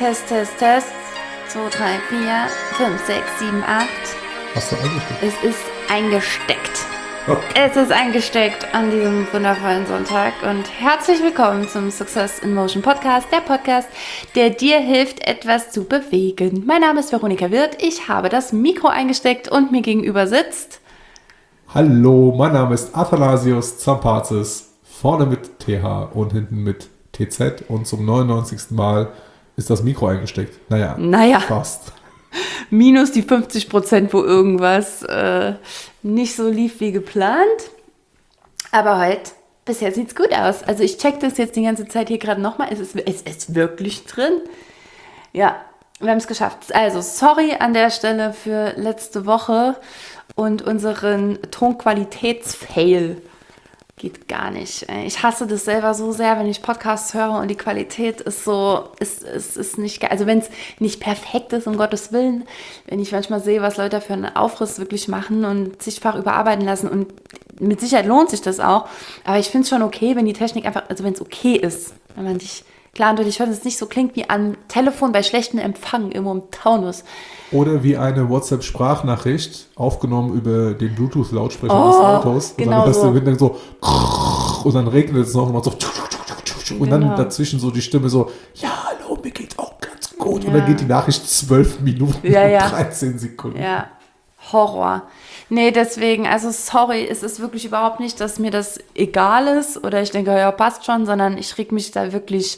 Test. 2, 3, 4, 5, 6, 7, 8. Hast du eingesteckt? Es ist eingesteckt. Okay. Es ist eingesteckt an diesem wundervollen Sonntag. Und herzlich willkommen zum Success in Motion Podcast. Der Podcast, der dir hilft, etwas zu bewegen. Mein Name ist Veronika Wirth. Ich habe das Mikro eingesteckt und mir gegenüber sitzt... Hallo, mein Name ist Athanasios Zampazis. Vorne mit TH und hinten mit TZ. Und zum 99. Mal ist das Mikro eingesteckt. Naja. Fast. Minus die 50%, wo irgendwas nicht so lief wie geplant. Aber heute, bisher sieht es gut aus. Also ich check das jetzt die ganze Zeit hier gerade nochmal. Es ist wirklich drin. Ja, wir haben es geschafft. Also sorry an der Stelle für letzte Woche und unseren Tonqualitätsfail. Geht gar nicht. Ich hasse das selber so sehr, wenn ich Podcasts höre und die Qualität ist so, ist nicht geil. Also wenn es nicht perfekt ist, um Gottes Willen, wenn ich manchmal sehe, was Leute für einen Aufriss wirklich machen und zigfach überarbeiten lassen und mit Sicherheit lohnt sich das auch, aber ich finde es schon okay, wenn die Technik einfach, also wenn es okay ist, wenn man dich klar und deutlich hört, dass es nicht so klingt wie am Telefon bei schlechtem Empfang irgendwo im Taunus. Oder wie eine WhatsApp-Sprachnachricht, aufgenommen über den Bluetooth-Lautsprecher des Autos. Genau und dann so. Dann so und dann regnet es noch und man so und dann dazwischen so die Stimme so, ja, hallo, mir geht's auch ganz gut. Ja. Und dann geht die Nachricht 12 Minuten und 13 Sekunden. Ja, Horror. Nee, deswegen, also sorry, es ist wirklich überhaupt nicht, dass mir das egal ist oder ich denke, ja, passt schon, sondern ich reg mich da wirklich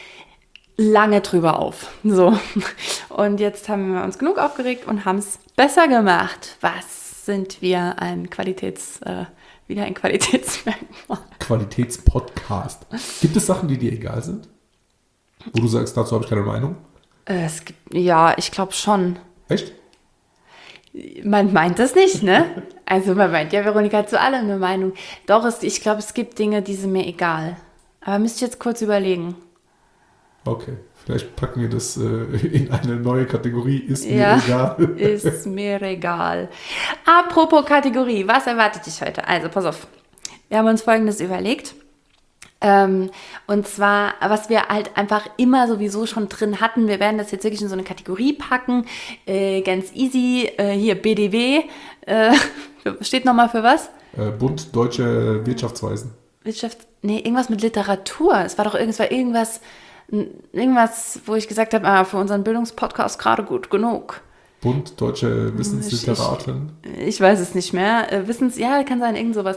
lange drüber auf. So. Und jetzt haben wir uns genug aufgeregt und haben es besser gemacht. Was sind wir wieder ein Qualitätsmerkmal? Qualitätspodcast. Gibt es Sachen, die dir egal sind? Wo du sagst, dazu habe ich keine Meinung? Ich glaube schon. Echt? Man meint das nicht, ne? Also man meint ja, Veronika hat zu allem eine Meinung. Doch, ich glaube, es gibt Dinge, die sind mir egal. Aber müsste ich jetzt kurz überlegen. Okay, vielleicht packen wir das in eine neue Kategorie. Ist mir egal. Ist mir egal. Apropos Kategorie, was erwartet dich heute? Also, pass auf. Wir haben uns Folgendes überlegt. Und zwar, was wir halt einfach immer sowieso schon drin hatten. Wir werden das jetzt wirklich in so eine Kategorie packen. Ganz easy. Hier, BDW. Steht nochmal für was? Bund Deutsche Wirtschaftsweisen. Irgendwas mit Literatur. Es war doch irgendwas, wo ich gesagt habe, für unseren Bildungspodcast gerade gut genug. Bund Deutsche Wissensliteraten. Ich weiß es nicht mehr. Kann sein, irgend sowas.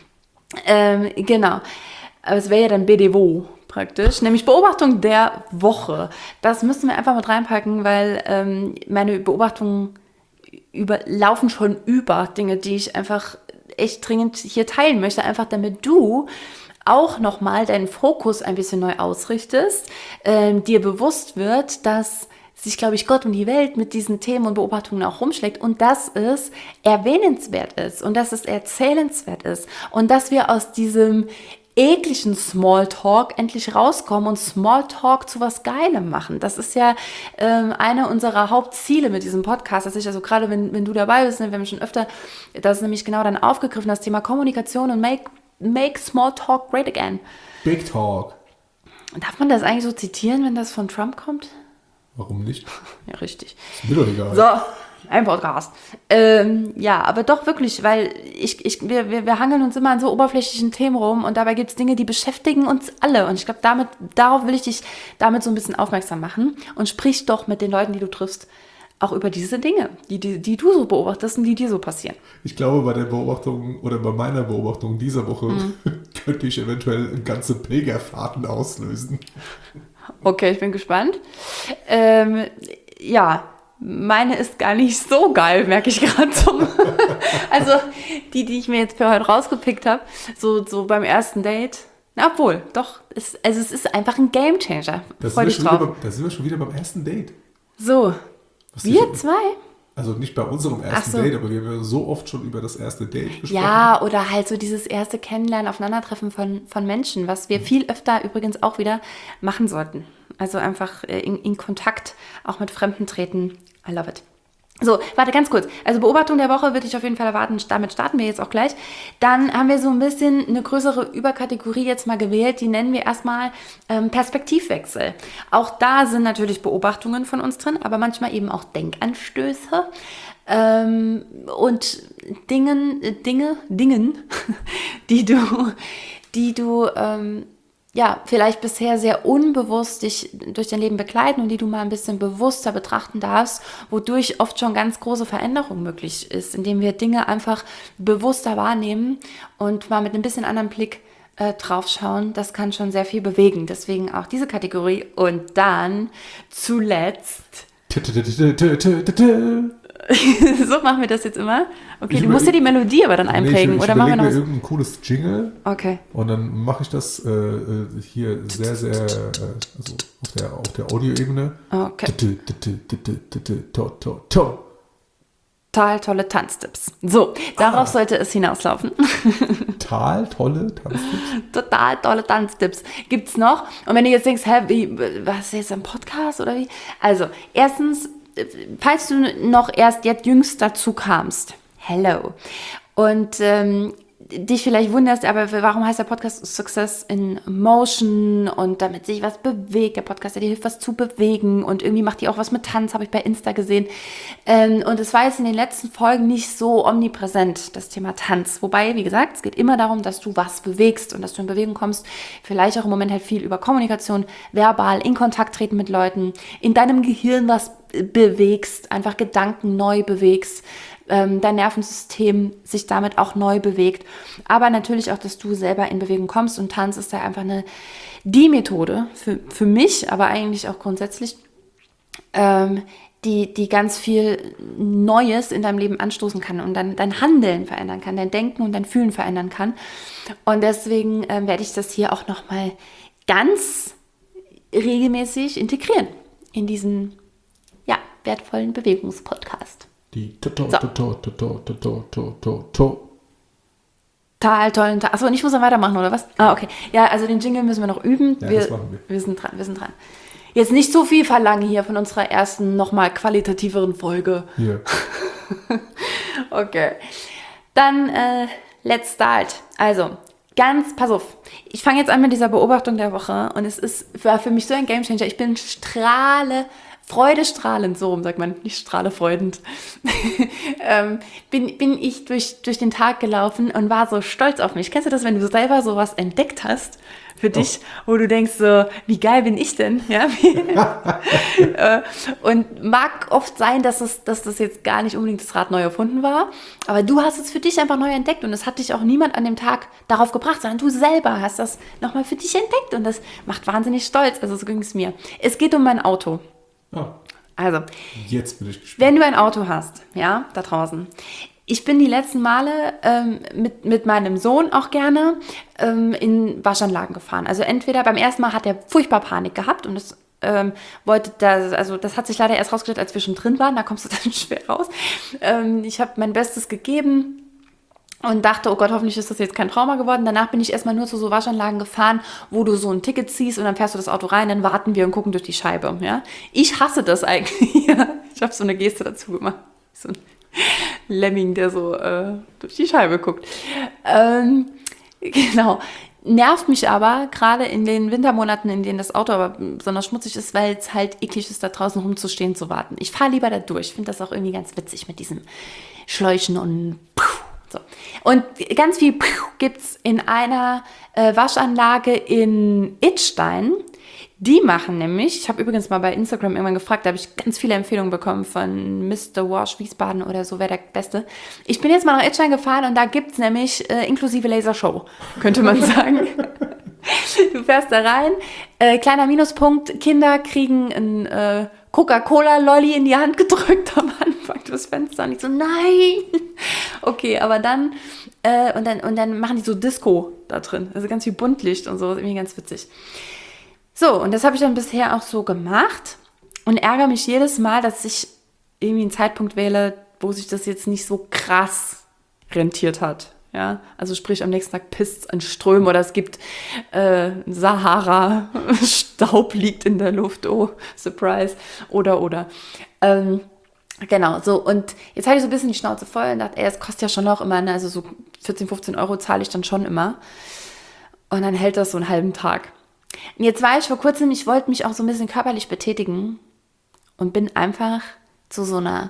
Genau. Aber es wäre ja dann BDWO praktisch, nämlich Beobachtung der Woche. Das müssen wir einfach mit reinpacken, weil meine Beobachtungen laufen schon über Dinge, die ich einfach echt dringend hier teilen möchte, einfach damit du auch nochmal deinen Fokus ein bisschen neu ausrichtest, dir bewusst wird, dass sich, glaube ich, Gott und die Welt mit diesen Themen und Beobachtungen auch rumschlägt und dass es erwähnenswert ist und dass es erzählenswert ist und dass wir aus diesem ekligen Smalltalk endlich rauskommen und Smalltalk zu was Geilem machen. Das ist ja eine unserer Hauptziele mit diesem Podcast, dass ich also gerade, wenn du dabei bist, ne, wir haben schon öfter, das ist nämlich genau dann aufgegriffen, das Thema Kommunikation und make Smalltalk great again. Big Talk. Darf man das eigentlich so zitieren, wenn das von Trump kommt? Warum nicht? Ja, richtig. Ist mir doch egal. So, ein Podcast. Aber doch wirklich, weil wir hangeln uns immer an so oberflächlichen Themen rum und dabei gibt es Dinge, die beschäftigen uns alle. Und ich glaube, darauf will ich dich damit so ein bisschen aufmerksam machen und sprich doch mit den Leuten, die du triffst, auch über diese Dinge, die du so beobachtest und die dir so passieren. Ich glaube, bei der Beobachtung oder bei meiner Beobachtung dieser Woche könnte ich eventuell ganze Pilgerfahrten auslösen. Okay, ich bin gespannt. Meine ist gar nicht so geil, merke ich gerade. Also die ich mir jetzt für heute rausgepickt habe, so beim ersten Date. Na, obwohl, doch, es ist einfach ein Gamechanger. Freu dich drauf. Da sind wir schon wieder beim ersten Date. So, wir zwei? Also nicht bei unserem ersten Date, aber wir haben ja so oft schon über das erste Date gesprochen. Ja, oder halt so dieses erste Kennenlernen, Aufeinandertreffen von Menschen, was wir viel öfter übrigens auch wieder machen sollten. Also einfach in Kontakt auch mit Fremden treten. I love it. So, warte, ganz kurz. Also Beobachtung der Woche würde ich auf jeden Fall erwarten. Damit starten wir jetzt auch gleich. Dann haben wir so ein bisschen eine größere Überkategorie jetzt mal gewählt. Die nennen wir erstmal Perspektivwechsel. Auch da sind natürlich Beobachtungen von uns drin, aber manchmal eben auch Denkanstöße. Und Dingen, die du vielleicht bisher sehr unbewusst dich durch dein Leben begleiten und die du mal ein bisschen bewusster betrachten darfst, wodurch oft schon ganz große Veränderung möglich ist, indem wir Dinge einfach bewusster wahrnehmen und mal mit ein bisschen anderen Blick drauf schauen. Das kann schon sehr viel bewegen. Deswegen auch diese Kategorie. Und dann zuletzt... So machen wir das jetzt immer. Okay, du musst dir die Melodie aber dann einprägen. Ich oder machen wir noch irgendein cooles Jingle. Okay. Und dann mache ich das hier sehr, sehr also auf der Audioebene. Okay. Tolle Tanztipps. So, darauf sollte es hinauslaufen. Tolle Tanztipps? Total tolle Tanztipps. Gibt's noch? Und wenn du jetzt denkst, was ist jetzt ein Podcast oder wie? Also, erstens, falls du noch erst jetzt jüngst dazu kamst, hello, und dich vielleicht wunderst, aber warum heißt der Podcast Success in Motion und damit sich was bewegt, der Podcast, der dir hilft, was zu bewegen und irgendwie macht die auch was mit Tanz, habe ich bei Insta gesehen, und es war jetzt in den letzten Folgen nicht so omnipräsent, das Thema Tanz, wobei, wie gesagt, es geht immer darum, dass du was bewegst und dass du in Bewegung kommst, vielleicht auch im Moment halt viel über Kommunikation, verbal, in Kontakt treten mit Leuten, in deinem Gehirn was bewegst, einfach Gedanken neu bewegst, dein Nervensystem sich damit auch neu bewegt, aber natürlich auch, dass du selber in Bewegung kommst und Tanz ist da einfach die Methode für mich, aber eigentlich auch grundsätzlich, die ganz viel Neues in deinem Leben anstoßen kann und dann dein Handeln verändern kann, dein Denken und dein Fühlen verändern kann. Und deswegen werde ich das hier auch nochmal ganz regelmäßig integrieren in diesen wertvollen Bewegungspodcast. Die Total tollen Tag. Achso, und ich muss dann weitermachen, oder was? Ah, okay. Ja, also den Jingle müssen wir noch üben. Ja, das machen wir. Wir sind dran. Jetzt nicht so viel verlangen hier von unserer ersten, nochmal qualitativeren Folge. Ja. Okay. Dann, let's start. Also, pass auf. Ich fange jetzt an mit dieser Beobachtung der Woche und war für mich so ein Gamechanger. Ich bin freudestrahlend, so rum sagt man, nicht strahlefreudend, bin ich durch den Tag gelaufen und war so stolz auf mich. Kennst du das, wenn du selber sowas entdeckt hast für dich, wo du denkst so, wie geil bin ich denn? Ja? Und mag oft sein, dass das jetzt gar nicht unbedingt das Rad neu erfunden war, aber du hast es für dich einfach neu entdeckt und es hat dich auch niemand an dem Tag darauf gebracht, sondern du selber hast das nochmal für dich entdeckt und das macht wahnsinnig stolz. Also so ging es mir. Es geht um mein Auto. Oh. Also, jetzt bin ich gespannt. Wenn du ein Auto hast, ja, da draußen. Ich bin die letzten Male mit meinem Sohn auch gerne in Waschanlagen gefahren. Also entweder beim ersten Mal hat er furchtbar Panik gehabt und das das hat sich leider erst rausgestellt, als wir schon drin waren, da kommst du dann schwer raus. Ich habe mein Bestes gegeben und dachte, oh Gott, hoffentlich ist das jetzt kein Trauma geworden. Danach bin ich erstmal nur zu so Waschanlagen gefahren, wo du so ein Ticket ziehst und dann fährst du das Auto rein, dann warten wir und gucken durch die Scheibe. Ja? Ich hasse das eigentlich. Ich habe so eine Geste dazu gemacht. So ein Lemming, der so durch die Scheibe guckt. Genau. Nervt mich aber, gerade in den Wintermonaten, in denen das Auto aber besonders schmutzig ist, weil es halt eklig ist, da draußen rumzustehen, zu warten. Ich fahre lieber da durch. Ich finde das auch irgendwie ganz witzig mit diesen Schläuchen und so. Und ganz viel gibt es in einer Waschanlage in Idstein. Die machen nämlich, ich habe übrigens mal bei Instagram irgendwann gefragt, da habe ich ganz viele Empfehlungen bekommen von Mr. Wash Wiesbaden oder so, wer der Beste. Ich bin jetzt mal nach Idstein gefahren und da gibt es nämlich inklusive Lasershow, könnte man sagen. Du fährst da rein, kleiner Minuspunkt, Kinder kriegen ein Coca-Cola-Lolli in die Hand gedrückt am Anfang des Fensters und ich so, nein! Okay, aber dann, und dann machen die so Disco da drin, also ganz viel Buntlicht und so, ist irgendwie ganz witzig. So, und das habe ich dann bisher auch so gemacht und ärgere mich jedes Mal, dass ich irgendwie einen Zeitpunkt wähle, wo sich das jetzt nicht so krass rentiert hat. Ja, also sprich, am nächsten Tag pisst es an Strömen oder es gibt Sahara, Staub liegt in der Luft, oh, Surprise, oder. Genau, so. Und jetzt hatte ich so ein bisschen die Schnauze voll und dachte, es kostet ja schon noch immer, ne? Also so 14, 15 Euro zahle ich dann schon immer. Und dann hält das so einen halben Tag. Und jetzt war ich vor kurzem, ich wollte mich auch so ein bisschen körperlich betätigen und bin einfach zu so einer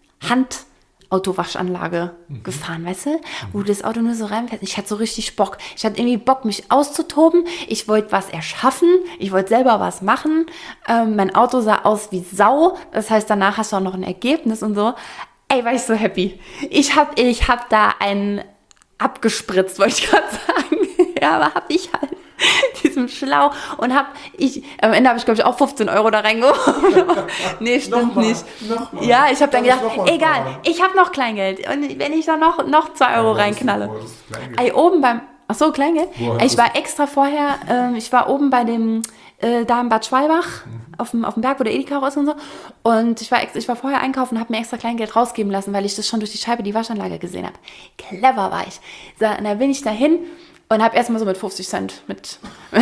Handautowwaschanlage gefahren, weißt du? Wo du das Auto nur so reinfährst. Ich hatte so richtig Bock. Ich hatte irgendwie Bock, mich auszutoben. Ich wollte was erschaffen. Ich wollte selber was machen. Mein Auto sah aus wie Sau. Das heißt, danach hast du auch noch ein Ergebnis und so. Ey, war ich so happy. Ich hab da einen abgespritzt, wollte ich gerade sagen. Ja, aber hab ich halt. Diesem Schlauch und am Ende habe ich, glaube ich, auch 15 Euro da reingeworfen. Nee, stimmt nicht. Nochmal. Ja, ich habe dann gedacht, egal, ich habe noch Kleingeld. Und wenn ich da noch 2 Euro reinknalle. Ey, oben beim, ach so, Kleingeld? Ich war extra vorher, ich war oben bei dem, da in Bad Schwalbach, auf dem Berg, wo der Edeka ist und so. Und ich war vorher einkaufen und habe mir extra Kleingeld rausgeben lassen, weil ich das schon durch die Scheibe die Waschanlage gesehen habe. Clever war ich. So, und dann bin ich dahin und habe erstmal so mit 50 Cent, mit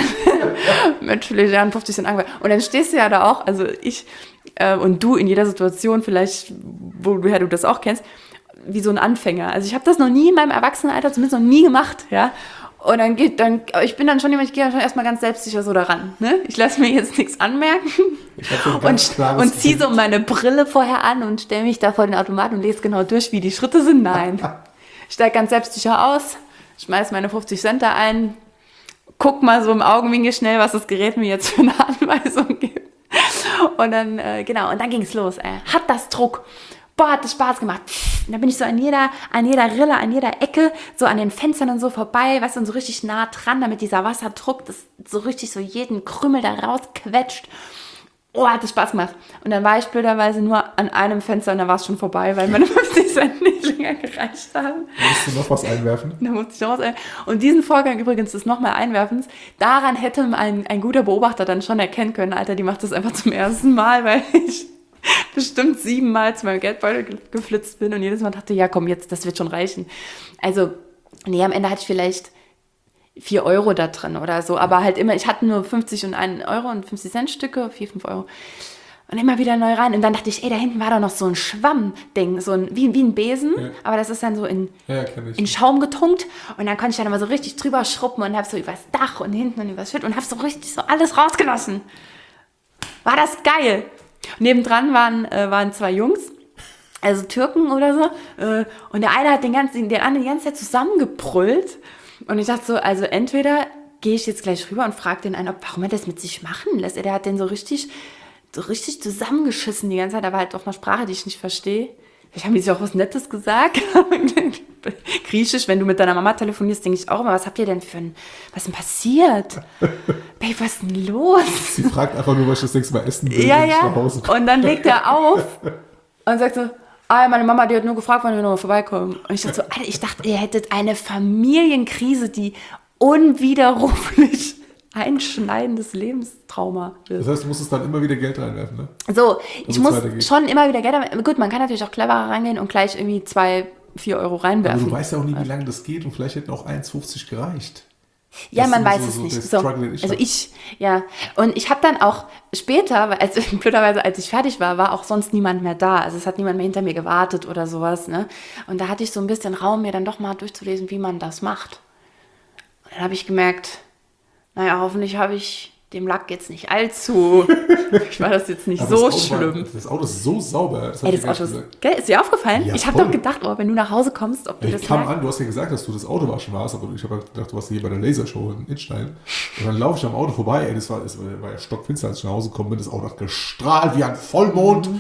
legeren 50 Cent angefangen. Und dann stehst du ja da auch, also ich und du in jeder Situation vielleicht, woher du das auch kennst, wie so ein Anfänger. Also ich habe das noch nie in meinem Erwachsenenalter, zumindest noch nie gemacht, ja. Und ich bin dann schon jemand, ich gehe dann schon erstmal ganz selbstsicher so daran, ne? Ich lasse mir jetzt nichts anmerken und ziehe so meine Brille vorher an und stelle mich da vor den Automaten und lese genau durch, wie die Schritte sind. Nein. Ich steige ganz selbstsicher aus, schmeiß meine 50 Cent da ein, guck mal so im Augenwinkel schnell, was das Gerät mir jetzt für eine Anweisung gibt. Und dann, und dann ging's los, ey. Hat das Druck. Boah, hat das Spaß gemacht. Und dann bin ich so an jeder Rille, an jeder Ecke, so an den Fenstern und so vorbei, weißt du, und so richtig nah dran, damit dieser Wasserdruck das so richtig so jeden Krümel da rausquetscht. Oh, hat das Spaß gemacht. Und dann war ich blöderweise nur an einem Fenster und dann war es schon vorbei, weil meine 50 Cent nicht länger gereicht haben. Musst du noch was einwerfen? Da musste ich noch was einwerfen. Und diesen Vorgang übrigens des nochmal Einwerfens, daran hätte ein guter Beobachter dann schon erkennen können, Alter, die macht das einfach zum ersten Mal, weil ich bestimmt 7 Mal zu meinem Geldbeutel geflitzt bin und jedes Mal dachte, ja komm, jetzt, das wird schon reichen. Also, nee, am Ende hatte ich vielleicht 4 Euro da drin oder so, aber halt immer, ich hatte nur 50 und 1 Euro und 50 Cent Stücke, 4, 5 Euro. Und immer wieder neu rein. Und dann dachte ich, ey, da hinten war doch noch so ein Schwamm-Ding, so wie ein Besen, ja. Aber das ist dann so in Schaum getunkt. Und dann konnte ich dann immer so richtig drüber schruppen und hab so übers Dach und hinten und übers Schütt und hab so richtig so alles rausgelassen. War das geil. Und nebendran waren 2 Jungs, also Türken oder so. Und der eine hat den anderen die ganze Zeit zusammengebrüllt. Und ich dachte so, also entweder gehe ich jetzt gleich rüber und frage den einen, warum er das mit sich machen lässt. Der hat den so richtig zusammengeschissen die ganze Zeit, aber halt auf einer Sprache, die ich nicht verstehe. Vielleicht haben die sich auch was Nettes gesagt. Griechisch, wenn du mit deiner Mama telefonierst, denke ich auch immer, was habt ihr denn was ist denn passiert? Babe, was ist denn los? Sie fragt einfach nur, was ich das nächste Mal essen will, wenn ich nach Hause komme. Und dann legt er auf und sagt so, meine Mama, die hat nur gefragt, wann wir nochmal vorbeikommen. Und ich dachte so, Alter, ich dachte, ihr hättet eine Familienkrise, die unwiderruflich einschneidendes Lebenstrauma ist. Das heißt, du musstest dann immer wieder Geld reinwerfen, ne? So, ich muss schon immer wieder Geld reinwerfen. Gut, man kann natürlich auch cleverer reingehen und gleich irgendwie 2, 4 Euro reinwerfen. Aber du weißt ja auch nie, wie lange das geht und vielleicht hätten auch 1,50 gereicht. Ja, man weiß es nicht. So, also ja. Und ich habe dann auch später, blöderweise, als ich fertig war auch sonst niemand mehr da. Also es hat niemand mehr hinter mir gewartet oder sowas, ne? Und da hatte ich so ein bisschen Raum, mir dann doch mal durchzulesen, wie man das macht. Und dann habe ich gemerkt, naja, hoffentlich habe ich dem Lack jetzt nicht allzu. Ich war das jetzt nicht so schlimm. Das Auto ist so sauber. Das Auto ist dir aufgefallen? Ja, ich habe doch gedacht, wenn du nach Hause kommst, ob du das kam an, du hast ja gesagt, dass du das Auto waschen warst, aber ich habe gedacht, du warst hier bei der Lasershow in Innstein. Und dann laufe ich am Auto vorbei, es war ja stockfinster, als ich nach Hause gekommen bin, das Auto hat gestrahlt wie ein Vollmond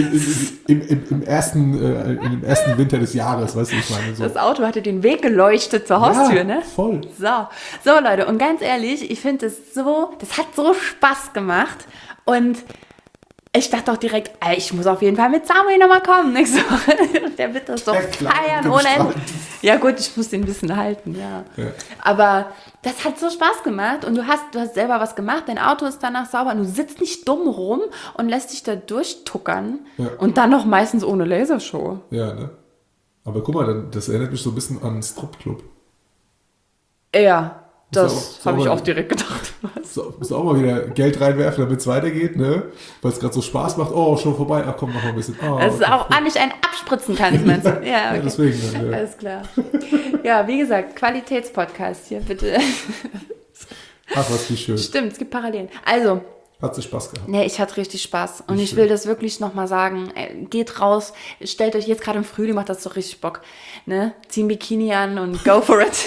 im ersten Winter des Jahres, weißt du, ich meine. So. Das Auto hatte den Weg geleuchtet zur Haustür, ne? Voll. So Leute, und ganz ehrlich, ich finde das hat so Spaß gemacht und ich dachte auch direkt, ich muss auf jeden Fall mit Samuel nochmal kommen nächste Woche. Der wird das doch feiern ohne Ende. Ja gut, ich muss den ein bisschen halten, ja. Aber das hat so Spaß gemacht und du hast selber was gemacht, dein Auto ist danach sauber und du sitzt nicht dumm rum und lässt dich da durchtuckern und dann noch meistens ohne Lasershow. Ja, ne? Aber guck mal, das erinnert mich so ein bisschen an Stripclub. Ja. Das habe ich auch direkt gedacht. Muss auch mal wieder Geld reinwerfen, damit es weitergeht, ne? Weil es gerade so Spaß macht. Oh, schon vorbei. Ach komm, mach mal ein bisschen. Oh, dass es auch nicht einen abspritzen kannst, meinst du? Ja, okay. Ja, deswegen. Ja. Alles klar. Ja, wie gesagt, Qualitätspodcast hier, bitte. Ach, was wie schön. Stimmt, es gibt Parallelen. Also. Hat sich Spaß gehabt? Nee, ich hatte richtig Spaß. Und ich will das wirklich nochmal sagen. Geht raus, stellt euch jetzt gerade im Frühling, macht das doch richtig Bock. Ne? Zieh ein Bikini an und go for it.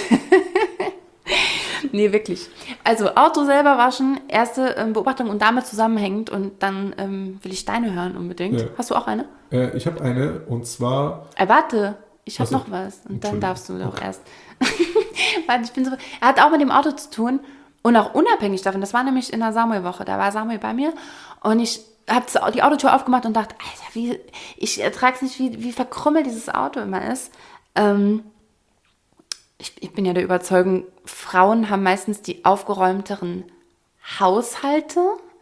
Nee, wirklich. Also Auto selber waschen, erste Beobachtung und damit zusammenhängend. Und dann will ich deine hören unbedingt. Ja. Hast du auch eine? Ich habe eine und zwar... Warte, ich habe noch was. Und dann darfst du doch erst. Warte, ich bin so... Er hat auch mit dem Auto zu tun. Und auch unabhängig davon, das war nämlich in der Samuel-Woche, da war Samuel bei mir und ich habe die Autotür aufgemacht und dachte, Alter, ich ertrage es nicht, wie verkrümmelt dieses Auto immer ist. Ich bin ja der Überzeugung, Frauen haben meistens die aufgeräumteren Haushalte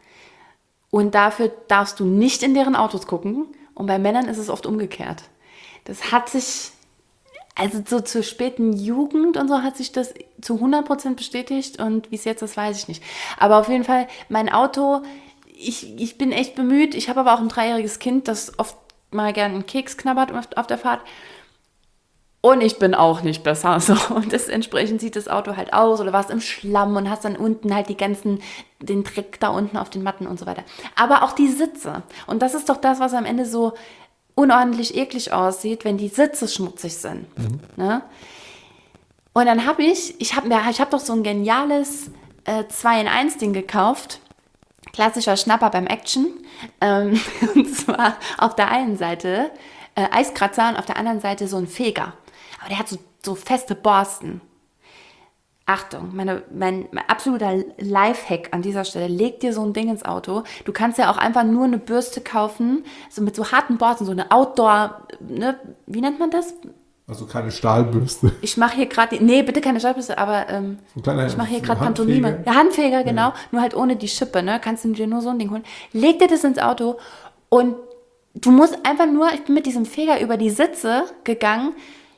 und dafür darfst du nicht in deren Autos gucken und bei Männern ist es oft umgekehrt. Das hat sich... Also so zur späten Jugend und so hat sich das zu 100% bestätigt und wie es jetzt ist, weiß ich nicht. Aber auf jeden Fall, mein Auto, ich bin echt bemüht. Ich habe aber auch ein 3-jähriges Kind, das oft mal gerne einen Keks knabbert auf der Fahrt. Und ich bin auch nicht besser. So. Und entsprechend sieht das Auto halt aus oder warst im Schlamm und hast dann unten halt den Dreck da unten auf den Matten und so weiter. Aber auch die Sitze. Und das ist doch das, was am Ende so unordentlich eklig aussieht, wenn die Sitze schmutzig sind. Ne? Und dann habe ich habe doch so ein geniales 2-in-1-Ding gekauft. Klassischer Schnapper beim Action. Und zwar auf der einen Seite Eiskratzer und auf der anderen Seite so ein Feger. Aber der hat so feste Borsten. Achtung, mein absoluter Lifehack an dieser Stelle, leg dir so ein Ding ins Auto. Du kannst ja auch einfach nur eine Bürste kaufen, so mit so harten Borsten, so eine Outdoor, ne, wie nennt man das? Also keine Stahlbürste. Ich mache hier gerade, nee, bitte keine Stahlbürste, aber ich mache hier gerade Pantomime. Ja, Handfeger, genau, ja. Nur halt ohne die Schippe, ne, kannst du dir nur so ein Ding holen. Leg dir das ins Auto und du musst einfach nur, ich bin mit diesem Feger über die Sitze gegangen,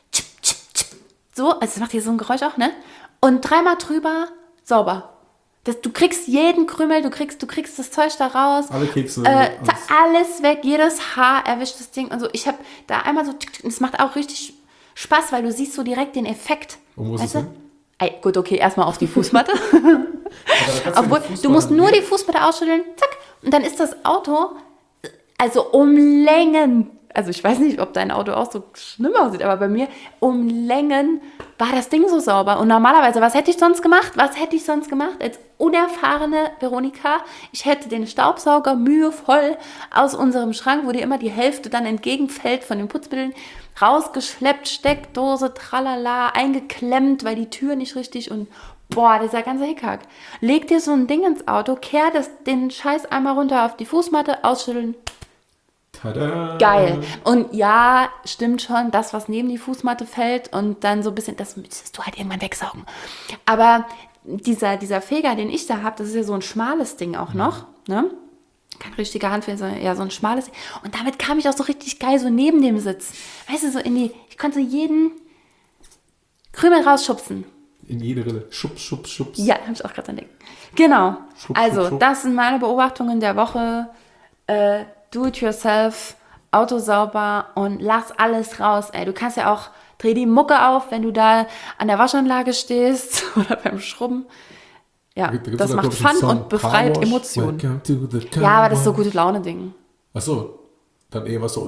so, also das macht hier so ein Geräusch auch, ne? Und 3-mal drüber, sauber. Du kriegst jeden Krümel, du kriegst das Zeug da raus. Alle Kekse. Alles weg, jedes Haar erwischt das Ding. Und so, ich habe da einmal so, es macht auch richtig Spaß, weil du siehst so direkt den Effekt. Und wo ist es denn? Gut, okay, erstmal auf die Fußmatte. Obwohl, du musst nur die Fußmatte ausschütteln, zack. Und dann ist das Auto, also um Längen, also ich weiß nicht, ob dein Auto auch so schlimm aussieht, aber bei mir um Längen war das Ding so sauber. Und normalerweise, was hätte ich sonst gemacht? Als unerfahrene Veronika? Ich hätte den Staubsauger mühevoll aus unserem Schrank, wo dir immer die Hälfte dann entgegenfällt von den Putzmitteln, rausgeschleppt, Steckdose, tralala, eingeklemmt, weil die Tür nicht richtig und boah, dieser ganze Hickhack. Leg dir so ein Ding ins Auto, kehr den Scheiß einmal runter auf die Fußmatte, ausschütteln. Tada. Geil. Und ja, stimmt schon, das, was neben die Fußmatte fällt und dann so ein bisschen, das müsstest du halt irgendwann wegsaugen. Aber dieser Feger, den ich da habe, das ist ja so ein schmales Ding auch noch, ne? Kein richtiger Handfeger, sondern ja so ein schmales Ding. Und damit kam ich auch so richtig geil so neben dem Sitz. Weißt du, ich konnte jeden Krümel rausschubsen. In jede Rille. Schubs. Ja, habe ich auch gerade entdeckt. Genau. Schub. Das sind meine Beobachtungen der Woche. Do it yourself, Auto sauber und lass alles raus. Ey, du kannst ja auch, dreh die Mucke auf, wenn du da an der Waschanlage stehst oder beim Schrubben. Ja, das macht Fun und befreit Emotionen. Ja, aber das ist so gute Laune-Ding. Ach so, dann eher was so.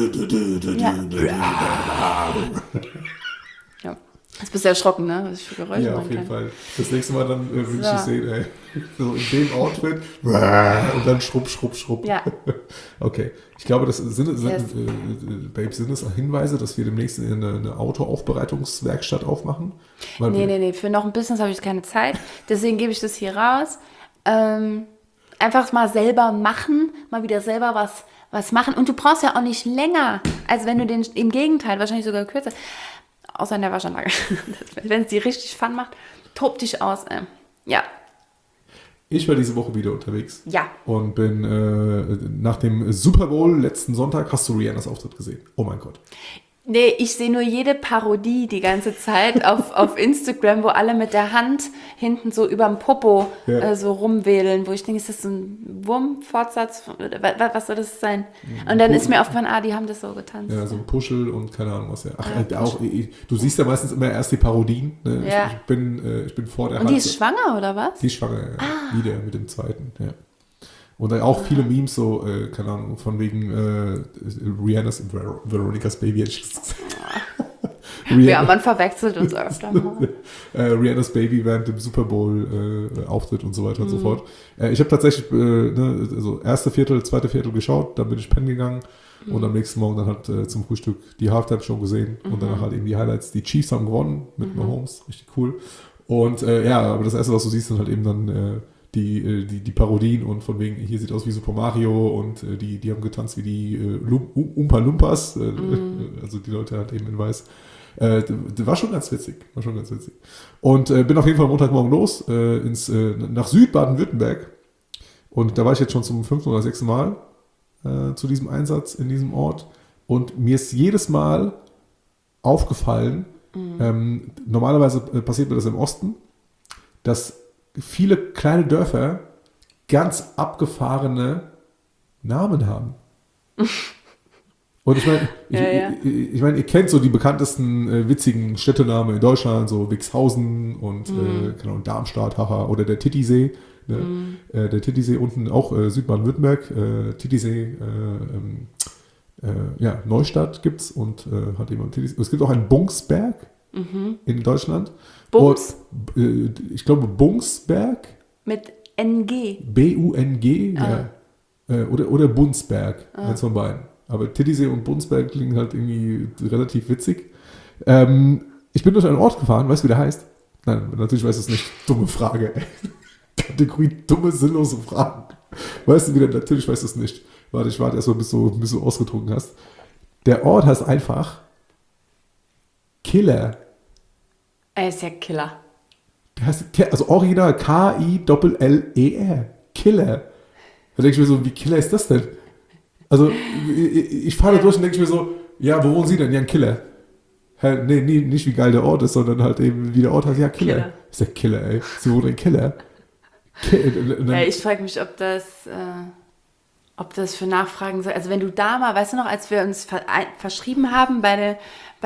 Ja. Jetzt bist du erschrocken, ne? Was ich für Geräusche Ja, auf jeden Fall. Das nächste Mal dann will ich dich sehen, ey. So in dem Outfit und dann schrubb. Ja. Okay. Ich glaube, das sind es Hinweise, dass wir demnächst eine Autoaufbereitungswerkstatt aufmachen? Nee. Für noch ein Business habe ich keine Zeit. Deswegen gebe ich das hier raus. Einfach mal selber machen, mal wieder selber was machen. Und du brauchst ja auch nicht länger, als wenn du im Gegenteil, wahrscheinlich sogar kürzer. Außer in der Waschanlage. Wenn es dir richtig Fun macht, tob dich aus. Ja. Ich war diese Woche wieder unterwegs. Ja. Und bin nach dem Super Bowl letzten Sonntag, hast du Rihannas Auftritt gesehen? Oh mein Gott. Nee, ich sehe nur jede Parodie die ganze Zeit auf Instagram, wo alle mit der Hand hinten so überm Popo so rumwedeln, wo ich denke, ist das so ein Wurmfortsatz? Was soll das sein? Und dann ist mir aufgefallen, die haben das so getanzt. Ja, so ein Puschel und keine Ahnung was. Ja. Du siehst ja meistens immer erst die Parodien. Ne? Ja. Ich bin vor der Und die ist schwanger, oder was? Die ist schwanger, wieder mit dem zweiten, ja. Und dann auch viele Memes so, keine Ahnung, von wegen Rihanna's Veronica's Baby. Ja, man verwechselt uns öfter mal. Rihanna's Baby während dem Super Bowl Auftritt und so weiter und so fort. Ich habe tatsächlich also erste Viertel, zweite Viertel geschaut, dann bin ich pennen gegangen und am nächsten Morgen dann halt zum Frühstück die Halftime-Show gesehen und danach halt eben die Highlights. Die Chiefs haben gewonnen mit Mahomes, richtig cool. Und aber das erste, was du siehst, sind halt eben dann die Parodien und von wegen, hier sieht aus wie Super Mario und die haben getanzt wie die Oompa Loompas, also die Leute halt eben in weiß. War schon ganz witzig, Und bin auf jeden Fall Montagmorgen los nach Südbaden-Württemberg und da war ich jetzt schon zum 5. oder 6. Mal zu diesem Einsatz in diesem Ort und mir ist jedes Mal aufgefallen, normalerweise passiert mir das im Osten, dass viele kleine Dörfer ganz abgefahrene Namen haben. Und ich meine, ich meine, ihr kennt so die bekanntesten witzigen Städtenamen in Deutschland, so Wixhausen und Darmstadt, haha, oder der Titisee. Ne? Der Titisee unten auch Südbaden-Württemberg, Titisee, Neustadt gibt's und hat jemand Titisee. Es gibt auch einen Bungsberg in Deutschland. Bungs? Ich glaube Bungsberg. Mit NG. B-U-N-G, ja. Oder Bunsberg, eins von beiden. Aber Titisee und Bunsberg klingen halt irgendwie relativ witzig. Ich bin durch einen Ort gefahren, weißt du, wie der heißt? Nein, natürlich weiß ich es nicht. Dumme Frage. Kategorie dumme, sinnlose Fragen. Weißt du, wie der? Natürlich weiß ich es nicht. Warte, ich warte erstmal, bis du ausgetrunken hast. Der Ort heißt einfach Killer. Er ist ja Killer. Der heißt, also original K-I-L-L-E-R. Killer. Da denke ich mir so, wie Killer ist das denn? Also, ich fahre da durch und denke ich mir so, ja, wo wohnen Sie denn? Ja, ein Killer. Nee, nicht wie geil der Ort ist, sondern halt eben, wie der Ort heißt, ja, Killer. Ist der Killer, ey. Sie wohnen ein Killer. Ja, ich frage mich, ob das für Nachfragen soll. Also wenn du da mal, weißt du noch, als wir uns verschrieben haben bei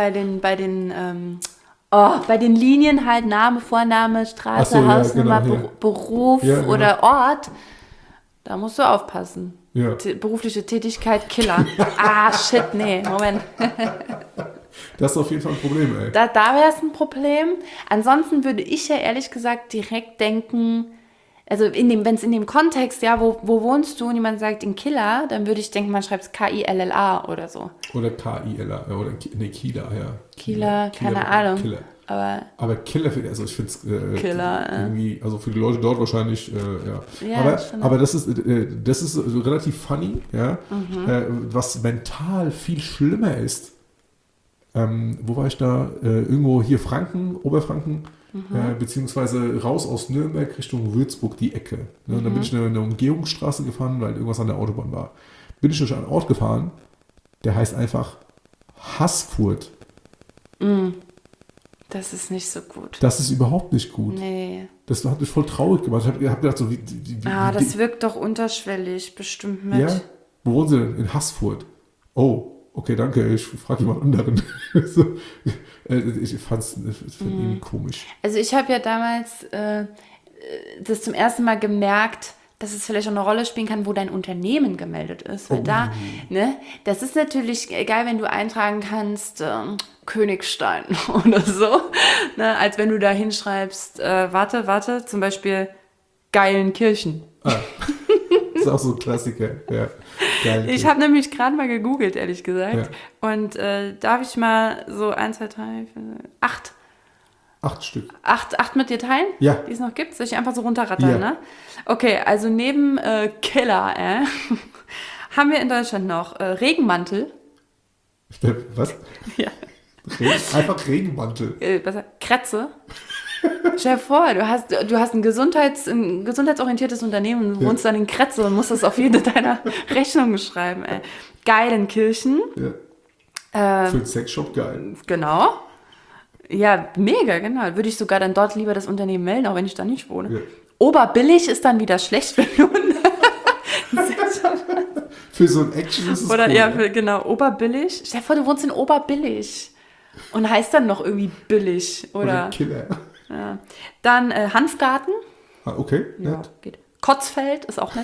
den Linien halt Name, Vorname, Straße, so, Hausnummer, genau, Beruf oder Ort, da musst du aufpassen. Ja. Berufliche Tätigkeit, Killer. Shit, nee, Moment. Das ist auf jeden Fall ein Problem, ey. Da wäre es ein Problem. Ansonsten würde ich ja ehrlich gesagt direkt denken, also wenn es in dem Kontext, ja, wo wohnst du und jemand sagt in Killer, dann würde ich denken, man schreibt es K-I-L-L-A oder so. Oder K-I-L-A, oder Kieler, ja. Kieler, keine Ahnung. Killer. Aber Killer, also ich finde es Killer, irgendwie, also für die Leute dort wahrscheinlich, ja. Ja, aber das ist relativ funny, ja. Was mental viel schlimmer ist. Wo war ich da? Irgendwo hier Oberfranken, beziehungsweise raus aus Nürnberg Richtung Würzburg die Ecke. Ne? Und dann bin ich in eine Umgehungsstraße gefahren, weil irgendwas an der Autobahn war. Bin ich durch einen Ort gefahren, der heißt einfach Haßfurt. das ist nicht so gut. Das ist überhaupt nicht gut. Nee. Das hat mich voll traurig gemacht. Ich hab gedacht, so das wirkt doch unterschwellig bestimmt mit. Ja? Wo wohnen Sie denn? In Haßfurt. Oh, okay, danke. Ich frage jemand anderen. So, ich fand es irgendwie komisch. Also ich habe ja damals das zum ersten Mal gemerkt, dass es vielleicht auch eine Rolle spielen kann, wo dein Unternehmen gemeldet ist. Weil das ist natürlich geil, wenn du eintragen kannst, Königstein oder so. Ne? Als wenn du da hinschreibst, warte, zum Beispiel Geilenkirchen. Das ist auch so ein Klassiker, ja. Ich habe nämlich gerade mal gegoogelt, ehrlich gesagt. Ja. Und darf ich mal so 1, 2, 3, 4, 8. 8 Stück. 8 mit dir teilen? Ja. Die es noch gibt? Soll ich einfach so runterrattern, ne? Okay, also neben Killer haben wir in Deutschland noch Regenmantel. Was? Ja. Einfach Regenmantel. Kretze. Stell dir vor, du hast ein gesundheitsorientiertes Unternehmen und wohnst dann in Kretze und musst das auf jede deiner Rechnungen schreiben. Geilenkirchen. Für den Sexshop geil. Genau. Ja, mega, genau. Würde ich sogar dann dort lieber das Unternehmen melden, auch wenn ich da nicht wohne. Ja. Oberbillig ist dann wieder schlecht, wenn du... Für so ein Action ist es oder, cool. Ja, genau, Oberbillig. Stell dir vor, du wohnst in Oberbillig. Und heißt dann noch irgendwie billig. Oder Killer. Ja. Dann Hanfgarten. Okay, ja, nett. Geht. Kotzfeld ist auch nett.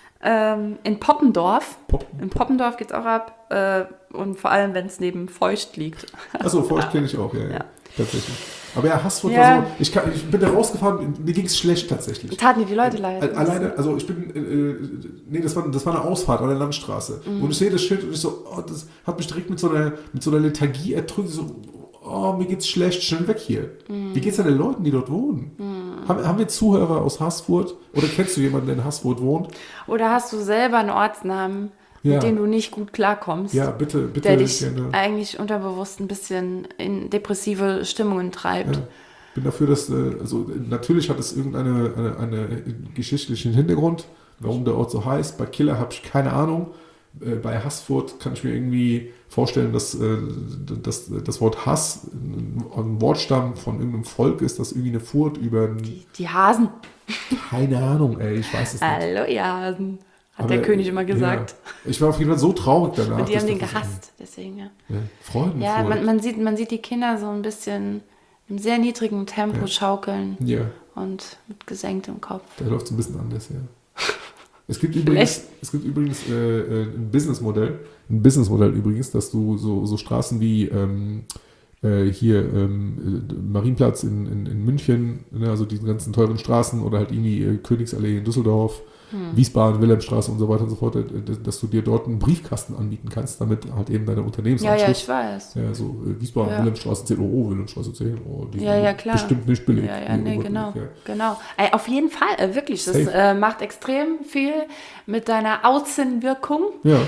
In Poppendorf. In Poppendorf geht es auch ab. Und vor allem, wenn es neben Feucht liegt. Achso, Feucht kenne ich auch, ja. Tatsächlich. Aber ja, Haßfurt war so. Ich bin da rausgefahren, mir ging es schlecht tatsächlich. Taten dir die Leute leid? Alleine, also ich bin, das war eine Ausfahrt an der Landstraße. Und ich sehe das Schild und ich so, das hat mich direkt mit so einer Lethargie erdrückt. So, mir geht's schlecht, schnell weg hier. Wie geht's denn den Leuten, die dort wohnen? Haben wir Zuhörer aus Haßfurt? Oder kennst du jemanden, der in Haßfurt wohnt? Oder hast du selber einen Ortsnamen, mit dem du nicht gut klarkommst? Ja, bitte. Der dich eigentlich unterbewusst ein bisschen in depressive Stimmungen treibt. Ja. Bin dafür, dass, natürlich hat es einen geschichtlichen Hintergrund, warum der Ort so heißt. Bei Killer habe ich keine Ahnung. Bei Haßfurt kann ich mir irgendwie vorstellen, dass das Wort Hass ein Wortstamm von irgendeinem Volk ist, das irgendwie eine Furt über... Die Hasen. Keine Ahnung, ich weiß es nicht. Hallo, ihr Hasen. Hat der König immer gesagt. Ja, ich war auf jeden Fall so traurig danach. Und die haben den gehasst, deswegen, ja. Freuden. Ja, man sieht die Kinder so ein bisschen im sehr niedrigen Tempo schaukeln. Ja. Und mit gesenktem Kopf. Da läuft es ein bisschen anders, ja. Es gibt übrigens ein Businessmodell übrigens, dass du so Straßen wie hier Marienplatz in München, ne, also diese ganzen teuren Straßen oder halt irgendwie Königsallee in Düsseldorf, Wiesbaden, Wilhelmstraße und so weiter und so fort, dass du dir dort einen Briefkasten anbieten kannst, damit halt eben deine Unternehmensanschrift. Ja, ich weiß. Ja, so Wiesbaden, Wilhelmstraße 10 Euro, Wilhelmstraße 10 Euro. Die sind klar. Bestimmt nicht billig. Genau. Auf jeden Fall, wirklich. Das macht extrem viel mit deiner Außenwirkung,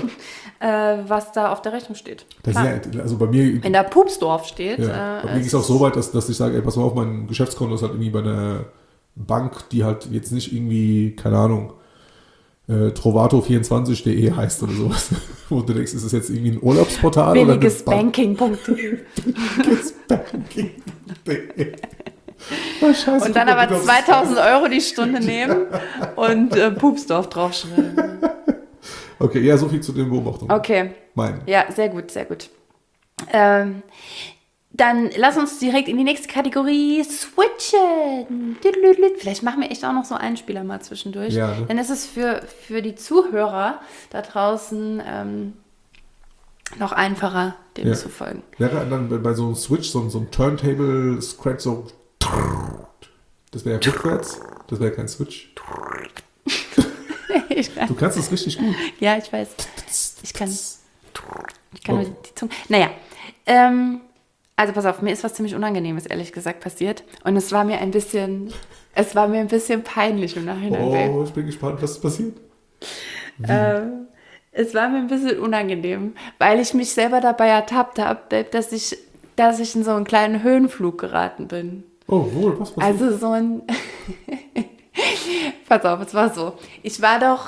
was da auf der Rechnung steht. Also bei mir... Wenn da Pupsdorf steht. Bei mir ging es auch so weit, dass ich sage, pass mal auf, mein Geschäftskonto ist halt irgendwie bei einer Bank, die halt jetzt nicht irgendwie, keine Ahnung, trovato24.de heißt oder sowas. Wo du denkst, ist das jetzt irgendwie ein Urlaubsportal? Billigesbanking.de. Billigesbanking.de. Scheiße, und dann aber 2000 Euro die Stunde nehmen und Pupsdorf draufschreiben. Okay, ja, so viel zu den Beobachtungen. Okay. Ja, sehr gut, sehr gut. Dann lass uns direkt in die nächste Kategorie switchen. Vielleicht machen wir echt auch noch so einen Spieler mal zwischendurch. Ja, ne? Dann ist es für die Zuhörer da draußen noch einfacher, dem zu folgen. Wäre dann bei so einem Switch so ein Turntable-Scratch so... Das wäre ja rückwärts. Das wäre kein Switch. Du kannst das richtig gut. Ja, ich weiß. Ich kann nur die Zunge... Naja, also pass auf, mir ist was ziemlich Unangenehmes, ehrlich gesagt, passiert. Und es war mir ein bisschen peinlich im Nachhinein. Ich bin gespannt, was ist passiert. Es war mir ein bisschen unangenehm, weil ich mich selber dabei ertappt habe, dass ich in so einen kleinen Höhenflug geraten bin. Oh, wohl, was passiert? Also so ein... Pass auf, es war so. Ich war doch...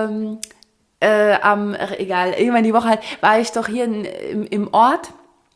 irgendwann die Woche halt, war ich doch hier im Ort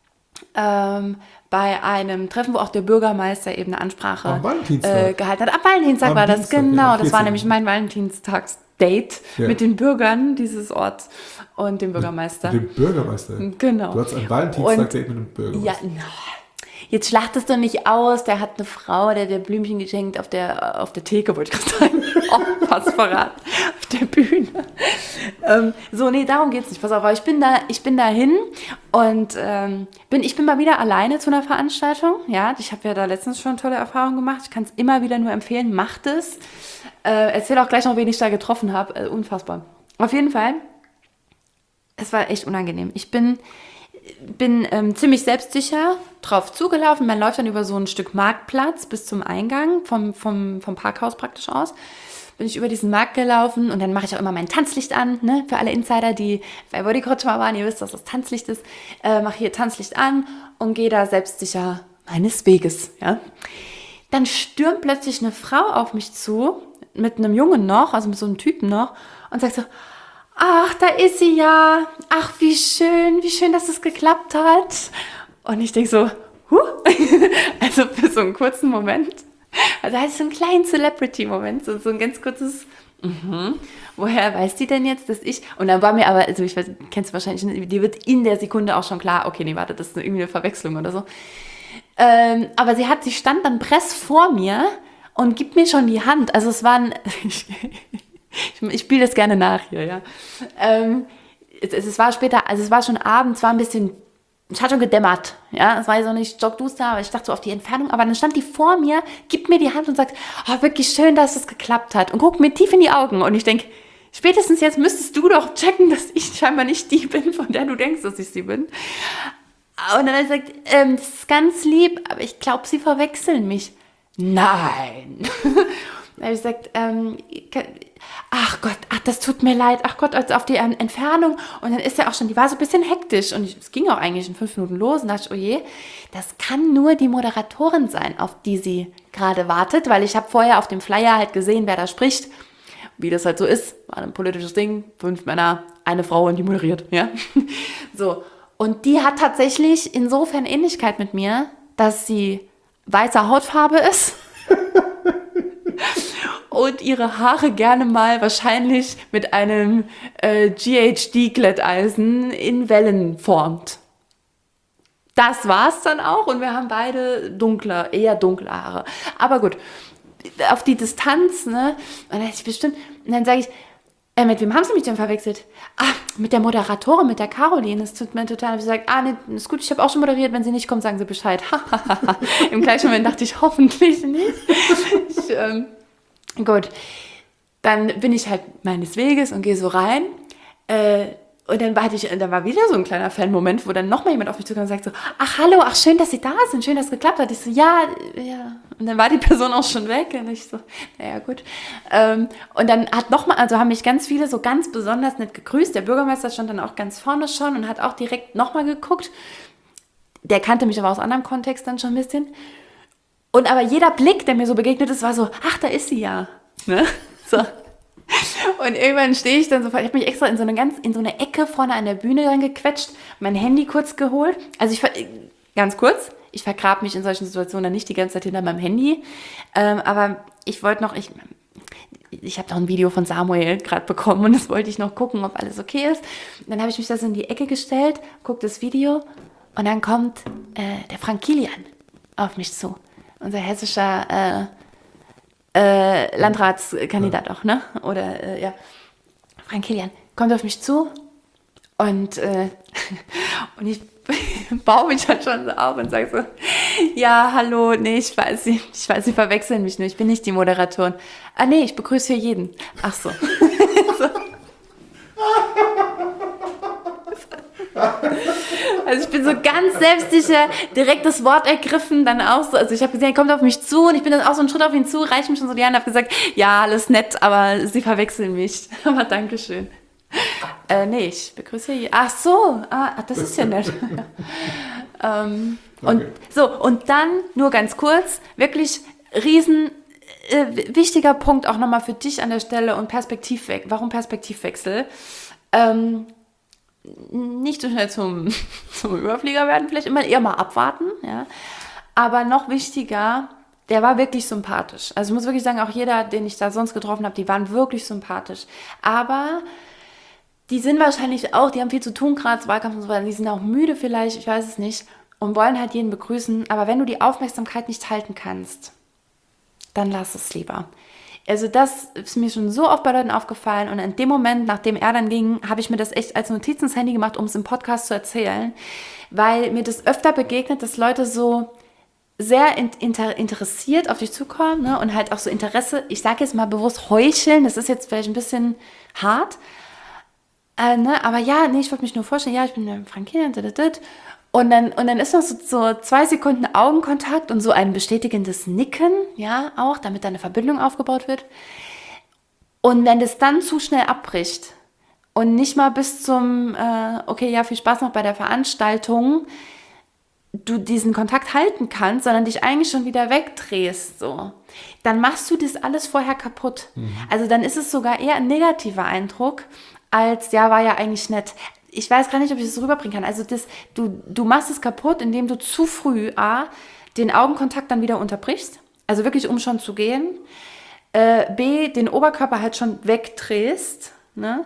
bei einem Treffen, wo auch der Bürgermeister eben eine Ansprache gehalten hat. Am Valentinstag war das, genau. Das war nämlich mein Valentinstagsdate mit den Bürgern dieses Orts und dem Bürgermeister. Mit dem Bürgermeister? Genau. Du hattest ein Valentinstag-Date mit dem Bürgermeister? Ja, jetzt schlachtest du nicht aus, der hat eine Frau, der Blümchen geschenkt auf der Theke, wollte ich gerade sagen. Oh, fast verraten. Auf der Bühne. Darum geht's nicht. Pass auf, aber ich bin da hin und ich bin mal wieder alleine zu einer Veranstaltung. Ja, ich habe ja da letztens schon tolle Erfahrungen gemacht. Ich kann es immer wieder nur empfehlen, macht es. Erzähl auch gleich noch, wen ich da getroffen habe. Unfassbar. Auf jeden Fall, es war echt unangenehm. Ich bin ziemlich selbstsicher drauf zugelaufen. Man läuft dann über so ein Stück Marktplatz bis zum Eingang vom Parkhaus praktisch aus. Bin ich über diesen Markt gelaufen und dann mache ich auch immer mein Tanzlicht an, ne? Für alle Insider, die bei Bodycoach mal waren, ihr wisst, dass das Tanzlicht ist. Mache hier Tanzlicht an und gehe da selbstsicher meines Weges. Ja? Dann stürmt plötzlich eine Frau auf mich zu, mit einem Jungen noch, also mit so einem Typen noch, und sagt so, ach, da ist sie ja. Ach, wie schön, dass es geklappt hat. Und ich denke so, also für so einen kurzen Moment, also halt so einen kleinen Celebrity-Moment, so ein ganz kurzes, woher weiß die denn jetzt, dass ich, und dann war mir aber, also ich weiß, kennst du wahrscheinlich, dir wird in der Sekunde auch schon klar, okay, nee, warte, das ist irgendwie eine Verwechslung oder so. Aber sie stand dann press vor mir und gibt mir schon die Hand, also es war ein, ich spiele das gerne nach hier, ja. Es war später, also es war schon abends, war ein bisschen, es hat schon gedämmert, ja, es war ja so nicht stockduster, aber ich dachte so auf die Entfernung, aber dann stand die vor mir, gibt mir die Hand und sagt, oh, wirklich schön, dass es geklappt hat und guckt mir tief in die Augen und ich denke, spätestens jetzt müsstest du doch checken, dass ich scheinbar nicht die bin, von der du denkst, dass ich sie bin. Und dann hat er gesagt, das ist ganz lieb, aber ich glaube, sie verwechseln mich. Nein. Dann habe ich gesagt, ach Gott, das tut mir leid, ach Gott, also auf die Entfernung. Und dann ist ja auch schon, die war so ein bisschen hektisch und es ging auch eigentlich in 5 Minuten los. Und dachte ich, oh je, das kann nur die Moderatorin sein, auf die sie gerade wartet, weil ich habe vorher auf dem Flyer halt gesehen, wer da spricht. Wie das halt so ist, war ein politisches Ding, 5 Männer, eine Frau und die moderiert, ja. So, und die hat tatsächlich insofern Ähnlichkeit mit mir, dass sie weißer Hautfarbe ist und ihre Haare gerne mal wahrscheinlich mit einem GHD-Glätteisen in Wellen formt. Das war's dann auch und wir haben beide eher dunkle Haare. Aber gut, auf die Distanz, ne, und dann ich bestimmt, und dann sage ich, mit wem haben Sie mich denn verwechselt? Mit der Moderatorin, mit der Caroline. Das tut mir total. Ich sage, nee, ist gut, ich habe auch schon moderiert. Wenn Sie nicht kommt, sagen Sie Bescheid. Im gleichen Moment dachte ich, hoffentlich nicht. Gut, dann bin ich halt meines Weges und gehe so rein. Und dann war wieder so ein kleiner Fan-Moment, wo dann nochmal jemand auf mich zukommt und sagt so, ach hallo, ach schön, dass Sie da sind, schön, dass es geklappt hat. Ich so, ja. Und dann war die Person auch schon weg und ich so, naja, gut. Und dann haben mich ganz viele so ganz besonders nett gegrüßt. Der Bürgermeister stand dann auch ganz vorne schon und hat auch direkt nochmal geguckt. Der kannte mich aber aus anderem Kontext dann schon ein bisschen. Und aber jeder Blick, der mir so begegnet ist, war so, ach, da ist sie ja. Ne? So. Und irgendwann stehe ich dann so, ich habe mich extra in so eine Ecke vorne an der Bühne reingequetscht, mein Handy kurz geholt. Also ganz kurz, ich vergrabe mich in solchen Situationen dann nicht die ganze Zeit hinter meinem Handy. Aber ich wollte noch, ich habe doch ein Video von Samuel gerade bekommen und das wollte ich noch gucken, ob alles okay ist. Und dann habe ich mich da so in die Ecke gestellt, gucke das Video und dann kommt der Frank Kilian auf mich zu. Unser hessischer Landratskandidat auch, ne? Oder, ja. Frank Kilian kommt auf mich zu und ich baue mich dann schon so auf und sage so, ja, hallo, nee, ich weiß, Sie verwechseln mich nur, ich bin nicht die Moderatorin. Nee, ich begrüße hier jeden. Ach so. So. Also ich bin so ganz selbstsicher, direkt das Wort ergriffen, dann auch so, also ich habe gesehen, er kommt auf mich zu und ich bin dann auch so einen Schritt auf ihn zu, reiche mich schon so die Hand, habe gesagt, ja, alles nett, aber Sie verwechseln mich. Aber Dankeschön. Nee, ich begrüße hier. Ach so, das ist ja nett. Und dann, nur ganz kurz, wirklich wichtiger Punkt auch nochmal für dich an der Stelle und Warum Perspektivwechsel? Nicht so schnell zum Überflieger werden, vielleicht eher mal abwarten, ja. Aber noch wichtiger, der war wirklich sympathisch. Also ich muss wirklich sagen, auch jeder, den ich da sonst getroffen habe, die waren wirklich sympathisch. Aber die sind wahrscheinlich auch, die haben viel zu tun, gerade Wahlkampf und so weiter, die sind auch müde vielleicht, ich weiß es nicht, und wollen halt jeden begrüßen. Aber wenn du die Aufmerksamkeit nicht halten kannst, dann lass es lieber. Also das ist mir schon so oft bei Leuten aufgefallen und in dem Moment, nachdem er dann ging, habe ich mir das echt als Notiz ins Handy gemacht, um es im Podcast zu erzählen, weil mir das öfter begegnet, dass Leute so sehr interessiert auf dich zukommen, ne, und halt auch so Interesse, ich sage jetzt mal bewusst heucheln, das ist jetzt vielleicht ein bisschen hart, ne, aber ja, nee, ich wollte mich nur vorstellen, ja, ich bin Frank Kilian, und dann ist noch so 2 Sekunden Augenkontakt und so ein bestätigendes Nicken, ja, auch, damit da eine Verbindung aufgebaut wird. Und wenn das dann zu schnell abbricht und nicht mal bis zum, okay, ja, viel Spaß noch bei der Veranstaltung, du diesen Kontakt halten kannst, sondern dich eigentlich schon wieder wegdrehst, so, dann machst du das alles vorher kaputt. Mhm. Also dann ist es sogar eher ein negativer Eindruck, als, ja, war ja eigentlich nett. Ich weiß gar nicht, ob ich das rüberbringen kann. Also du machst es kaputt, indem du zu früh den Augenkontakt dann wieder unterbrichst. Also wirklich, um schon zu gehen. B, den Oberkörper halt schon wegdrehst. Ne?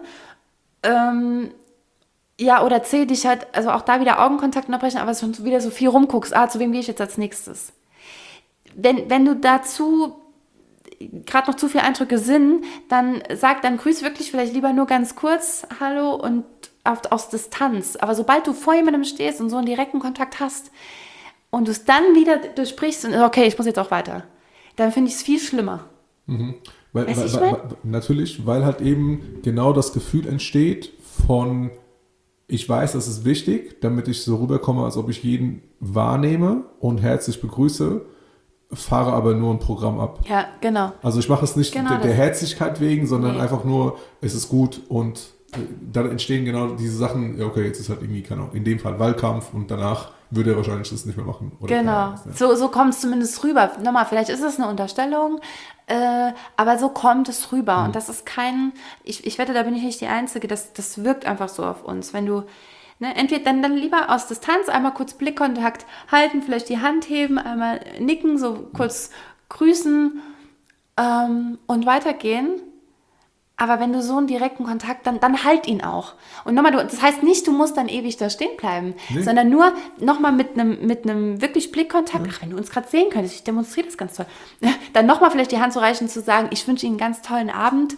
Ja, oder C, dich halt, also auch da wieder Augenkontakt unterbrechen, aber schon wieder so viel rumguckst. Zu wem gehe ich jetzt als nächstes? Wenn du dazu gerade noch zu viele Eindrücke sind, dann grüß wirklich vielleicht lieber nur ganz kurz Hallo und aus Distanz. Aber sobald du vor jemandem stehst und so einen direkten Kontakt hast und du es dann wieder durchbrichst und okay, ich muss jetzt auch weiter, dann finde ich es viel schlimmer. Mhm. Natürlich, weil halt eben genau das Gefühl entsteht von, ich weiß, das ist wichtig, damit ich so rüberkomme, als ob ich jeden wahrnehme und herzlich begrüße, fahre aber nur ein Programm ab. Ja, genau. Also ich mache es nicht der Herzlichkeit wegen, sondern einfach nur, es ist gut und dann entstehen genau diese Sachen, ja okay, jetzt ist halt irgendwie, keine Ahnung, in dem Fall Wahlkampf und danach würde er wahrscheinlich das nicht mehr machen. Oder genau, so kommt es zumindest rüber. Nochmal, vielleicht ist es eine Unterstellung, aber so kommt es rüber. Und das ist ich wette, da bin ich nicht die Einzige, das wirkt einfach so auf uns. Wenn du, entweder dann lieber aus Distanz einmal kurz Blickkontakt halten, vielleicht die Hand heben, einmal nicken, so kurz grüßen und weitergehen. Aber wenn du so einen direkten Kontakt, dann halt ihn auch. Und nochmal, das heißt nicht, du musst dann ewig da stehen bleiben, sondern nur nochmal mit einem wirklich Blickkontakt, wenn du uns gerade sehen könntest, ich demonstriere das ganz toll, dann nochmal vielleicht die Hand zu reichen, zu sagen, ich wünsche Ihnen einen ganz tollen Abend.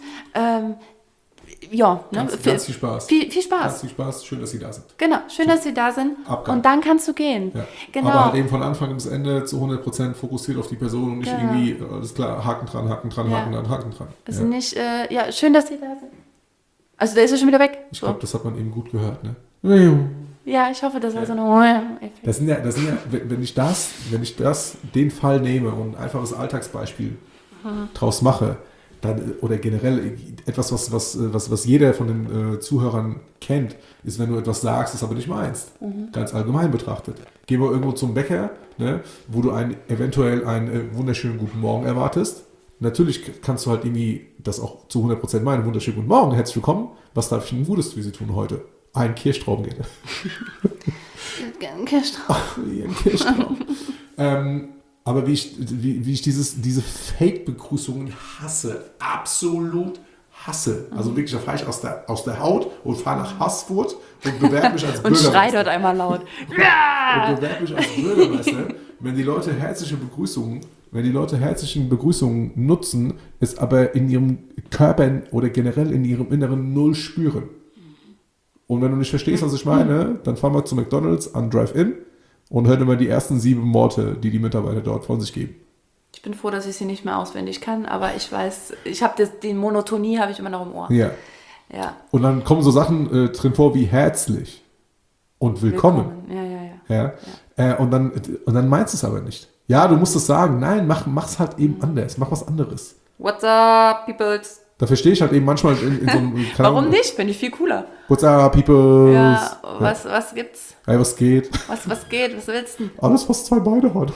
Ganz viel Spaß. Viel Spaß. Ganz viel Spaß, schön, dass Sie da sind. Genau, schön, dass Sie da sind. Abgang. Und dann kannst du gehen. Ja. Genau. Aber halt eben von Anfang bis Ende zu 100% fokussiert auf die Person und nicht irgendwie, alles klar, Haken dran. Also nicht, schön, dass Sie da sind. Also der ist ja schon wieder weg. Ich glaube, das hat man eben gut gehört, ne? Ja, ich hoffe, das war so ein Effekt. Das sind ja, wenn ich den Fall nehme und ein einfaches Alltagsbeispiel draus mache, dann, oder generell etwas, was jeder von den Zuhörern kennt, ist, wenn du etwas sagst, das aber nicht meinst. Ganz allgemein betrachtet. Gehen wir irgendwo zum Bäcker, ne, wo du eventuell einen wunderschönen guten Morgen erwartest. Natürlich kannst du halt irgendwie das auch zu 100% meinen. Wunderschönen guten Morgen, herzlich willkommen. Was darf ich Ihnen Gutes für Sie tun heute? Ein Kirschtrauben geht. Ein Kirschtrauben. Ein Kirschtrauben. Aber wie ich diese Fake-Begrüßungen hasse, absolut hasse. Also wirklich, da fahre ich aus der Haut und fahre nach Haßfurt und bewerbe mich als Bürgermeister. Und schrei dort einmal laut. Und bewerbe mich als Bürgermeister, wenn die Leute herzliche Begrüßungen nutzen, es aber in ihrem Körper oder generell in ihrem Inneren null spüren. Und wenn du nicht verstehst, was ich meine, dann fahr mal zu McDonald's an Drive-In und hör dir mal die ersten 7 Worte, die Mitarbeiter dort von sich geben. Ich bin froh, dass ich sie nicht mehr auswendig kann, aber ich weiß, die Monotonie habe ich immer noch im Ohr. Ja. Und dann kommen so Sachen drin vor wie herzlich und willkommen. Ja. Und dann meinst du es aber nicht. Ja, du musst es sagen. Nein, mach's halt eben anders. Mach was anderes. What's up, peoples? Da verstehe ich halt eben manchmal in so einem... Warum nicht? Finde ich viel cooler. What's up, peoples? Ja, was gibt's? Hey, was geht? Was geht? Was willst du? Alles, was 2 Beine hat.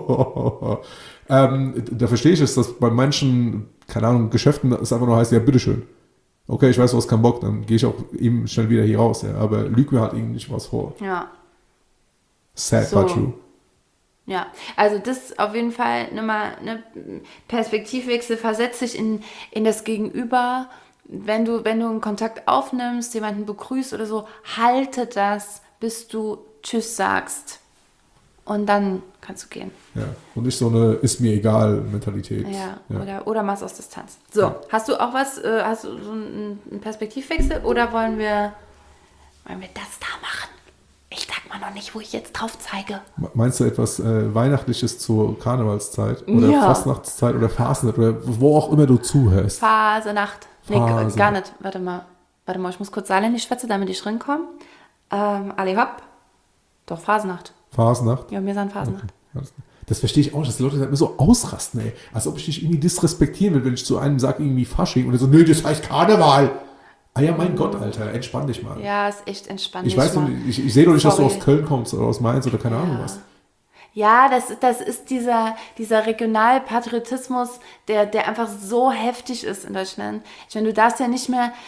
Da verstehe ich es, dass bei manchen, keine Ahnung, Geschäften es einfach nur heißt, ja, bitteschön. Okay, ich weiß, du hast keinen Bock, dann gehe ich auch eben schnell wieder hier raus. Ja, aber lüg mir halt irgendwie nicht was vor. Ja. Sad but true. Ja, also das auf jeden Fall nochmal, ne, Perspektivwechsel, versetz dich in das Gegenüber. Wenn du einen Kontakt aufnimmst, jemanden begrüßt oder so, halte das, bis du Tschüss sagst. Und dann kannst du gehen. Ja, und nicht so eine Ist-mir-egal-Mentalität. Ja. Oder mach's aus Distanz. So, Hast du auch was, hast du so einen Perspektivwechsel oder wollen wir das da machen? Ich sag mal noch nicht, wo ich jetzt drauf zeige. Meinst du etwas Weihnachtliches zur Karnevalszeit? Oder Fastnachtszeit oder Fasnacht oder wo auch immer du zuhörst? Fasenacht. Nee, gar nicht. Warte mal, ich muss kurz saarländisch schwätzen, damit ich reinkomme. Alle hopp. Doch, Fasenacht. Fasnacht? Ja, wir sind Fasenacht. Okay. Das verstehe ich auch, dass die Leute halt mir so ausrasten, ey. Als ob ich dich irgendwie disrespektieren will, wenn ich zu einem sage, irgendwie Fasching und er so, nö, das heißt Karneval. Ah ja, mein Gott, Alter, entspann dich mal. Ja, ist echt entspannt. Ich weiß, ich sehe doch nicht, dass du aus Köln kommst oder aus Mainz oder keine Ahnung was. Ja, das ist dieser Regionalpatriotismus, der einfach so heftig ist in Deutschland. Ich meine, du darfst ja nicht mehr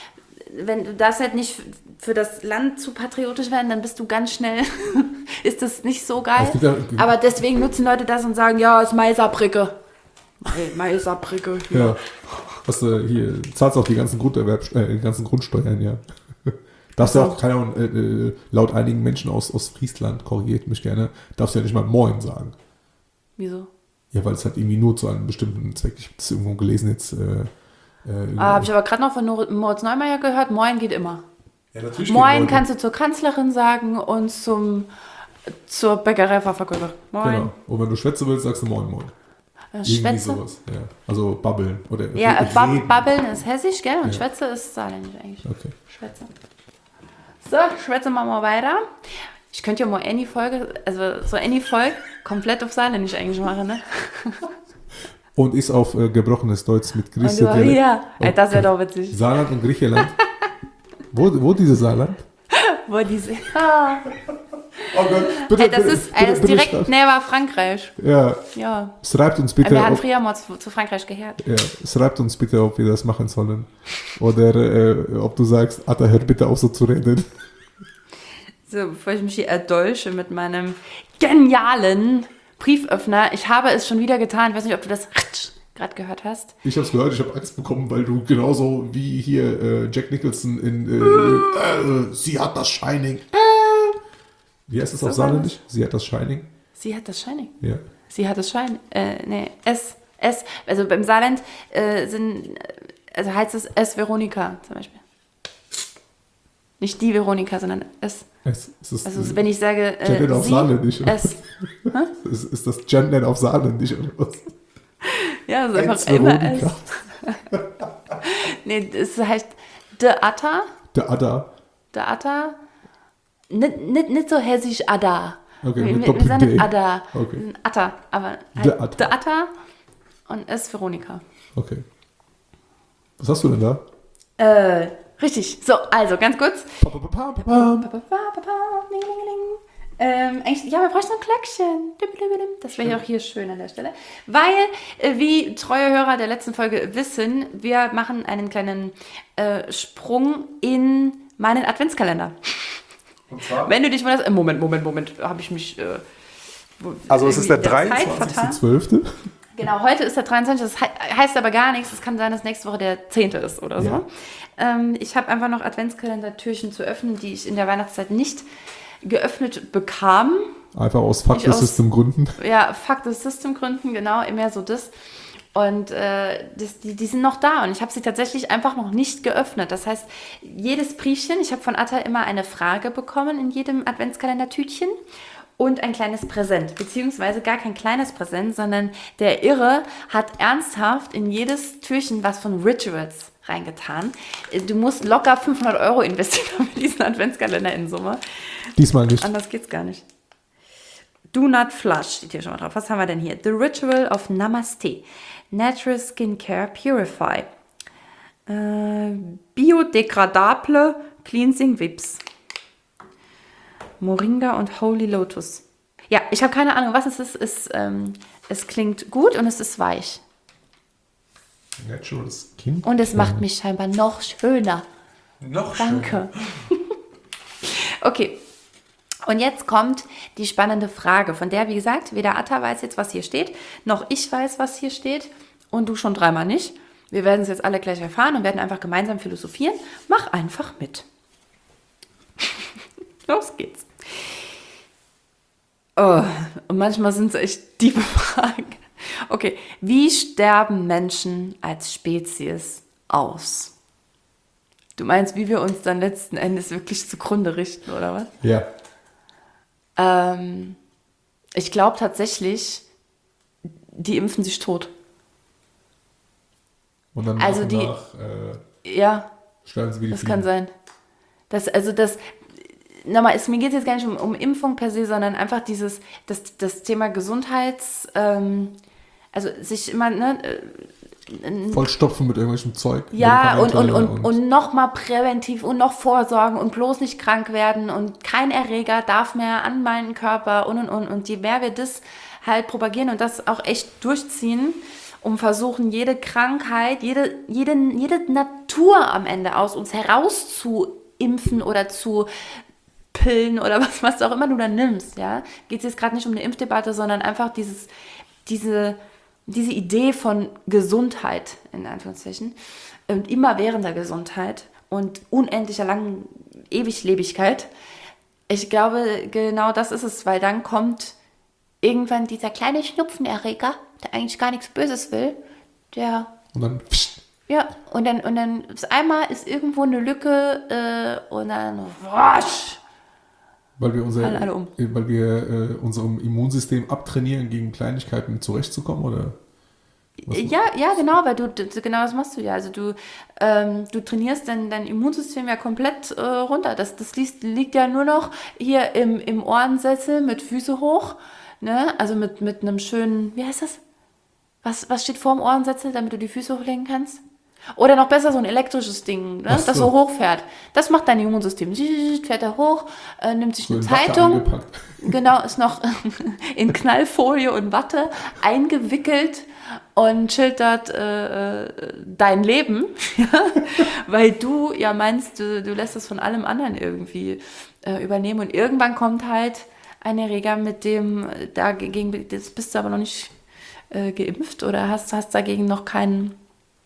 wenn du darfst halt nicht für das Land zu patriotisch werden, dann bist du ganz schnell, ist das nicht so geil. Aber deswegen nutzen Leute das und sagen, ja, ist Maiserbrücke. Maiserbrücke. Ja. Was hier, zahlst auch die ganzen Grundsteuern, ja. Darfst ja auch, keine Ahnung, laut einigen Menschen aus Friesland, korrigiert mich gerne, darfst du ja nicht mal Moin sagen. Wieso? Ja, weil es halt irgendwie nur zu einem bestimmten Zweck, ich habe das irgendwo gelesen jetzt. Habe ich aber gerade noch von Moritz Neumeier gehört, Moin geht immer. Ja, natürlich Moin kannst du zur Kanzlerin sagen und zur Bäckereiverkäufer. Moin. Genau. Und wenn du schwätzen willst, sagst du Moin, Moin. Irgendwie sowas. Ja. Also babbeln. Oder ja, babbeln ist hessisch, gell? Und Schwätze ist saarländisch eigentlich. Okay. Schwätze. So, schwätzen wir mal weiter. Ich könnte ja mal Annie-Folge, also so Annie-Folge komplett auf Saarländisch eigentlich machen, ne? Und ist auf gebrochenes Deutsch mit Griechenland. Ja, das wäre doch witzig. Saarland und Griechenland. wo diese Saarland? Wo diese... Ah. Oh Gott, bitte, das ist direkt neben Frankreich. Ja. Ja. Schreibt uns bitte. Wir haben früher mal zu Frankreich gehört. Ja, schreibt uns bitte, ob wir das machen sollen. Oder ob du sagst, Atta, hört bitte auf so zu reden. So, bevor ich mich hier erdolche mit meinem genialen Brieföffner. Ich habe es schon wieder getan. Ich weiß nicht, ob du das gerade gehört hast. Ich habe es gehört, ich habe Angst bekommen, weil du genauso wie hier Jack Nicholson in Sie hat das Shining. Wie heißt es auf Saarländisch? Sie hat das Shining. Sie hat das Shining? Ja. Sie hat das Shining. S. Also beim Saarland heißt es S. Veronika zum Beispiel. Nicht die Veronika, sondern S. Also wenn ich sage Gendern auf Saarländisch. S. Ist das Gendern auf Saarländisch oder was? Ja, das ist einfach immer S. Nee, es heißt De Atta. De Atta. Nicht so hessisch Ada. Okay, wir sagen Ada. Okay. Atta, aber De Atta. De Atta und S. Veronika. Okay. Was hast du denn da? Richtig. So, also ganz kurz. Eigentlich, ja, wir brauchen noch ein Glöckchen. Das wäre ja auch hier schön an der Stelle. Weil, wie treue Hörer der letzten Folge wissen, wir machen einen kleinen Sprung in meinen Adventskalender. Und zwar? Wenn du dich wunderst, Moment, habe ich mich also es ist der 23.12. Genau, heute ist der 23. Das heißt aber gar nichts. Es kann sein, dass nächste Woche der 10. ist oder so. Ja. Ich habe einfach noch Adventskalendertürchen zu öffnen, die ich in der Weihnachtszeit nicht geöffnet bekam. Einfach aus Fact-System-Gründen. Ja, Fact-System-Gründen, genau, immer so das. Und die sind noch da und ich habe sie tatsächlich einfach noch nicht geöffnet. Das heißt, jedes Briefchen, ich habe von Atta immer eine Frage bekommen in jedem Adventskalendertütchen und ein kleines Präsent, beziehungsweise gar kein kleines Präsent, sondern der Irre hat ernsthaft in jedes Türchen was von Rituals reingetan. Du musst locker 500 € investieren für diesen Adventskalender in Summe. Diesmal nicht. Anders geht's gar nicht. Do not flush steht hier schon mal drauf. Was haben wir denn hier? The Ritual of Namaste. Natural Skincare Purify. Biodegradable Cleansing Whips. Moringa und Holy Lotus. Ja, ich habe keine Ahnung, was es ist. Es klingt gut und es ist weich. Natural Skincare. Und es macht mich scheinbar noch schöner. Danke. Okay. Und jetzt kommt die spannende Frage, von der, wie gesagt, weder Atta weiß jetzt, was hier steht, noch ich weiß, was hier steht und du schon dreimal nicht. Wir werden es jetzt alle gleich erfahren und werden einfach gemeinsam philosophieren. Mach einfach mit. Los geht's. Oh, und manchmal sind es echt tiefe Fragen. Okay, wie sterben Menschen als Spezies aus? Du meinst, wie wir uns dann letzten Endes wirklich zugrunde richten, oder was? Ja. Ich glaube tatsächlich, die impfen sich tot. Und dann also ja, stellen sie wieder das kann sein. Nochmal, mir geht es jetzt gar nicht um Impfung per se, sondern einfach das Thema Gesundheits, also sich immer, vollstopfen mit irgendwelchem Zeug. Ja, und nochmal präventiv und noch vorsorgen und bloß nicht krank werden und kein Erreger darf mehr an meinen Körper und je mehr wir das halt propagieren und das auch echt durchziehen um versuchen, jede Krankheit, jede Natur am Ende aus uns herauszuimpfen oder zu Pillen oder was auch immer du da nimmst, ja. Geht es jetzt gerade nicht um eine Impfdebatte, sondern einfach diese Idee von Gesundheit, in Anführungszeichen, und immerwährender Gesundheit und unendlicher langen Ewiglebigkeit. Ich glaube, genau das ist es, weil dann kommt irgendwann dieser kleine Schnupfenerreger, der eigentlich gar nichts Böses will, und dann ja, und dann auf einmal ist irgendwo eine Lücke und dann wasch, weil wir alle um. Unserem Immunsystem abtrainieren, gegen Kleinigkeiten zurechtzukommen, oder? Ja, genau, weil genau das machst du ja. Also du trainierst dein Immunsystem ja komplett runter. Das liegt ja nur noch hier im Ohrensessel mit Füße hoch, ne? Also mit einem schönen, wie heißt das? Was steht vorm Ohrensessel, damit du die Füße hochlegen kannst? Oder noch besser so ein elektrisches Ding, ne? Das so hochfährt. Das macht dein Immunsystem. Fährt er hoch, nimmt sich So eine in Watte Zeitung. eingepackt. Genau, ist noch in Knallfolie und Watte eingewickelt und schildert dein Leben, ja? Weil du ja meinst, du lässt es von allem anderen irgendwie übernehmen. Und irgendwann kommt halt ein Erreger, mit dem dagegen, das bist du aber noch nicht geimpft oder hast dagegen noch kein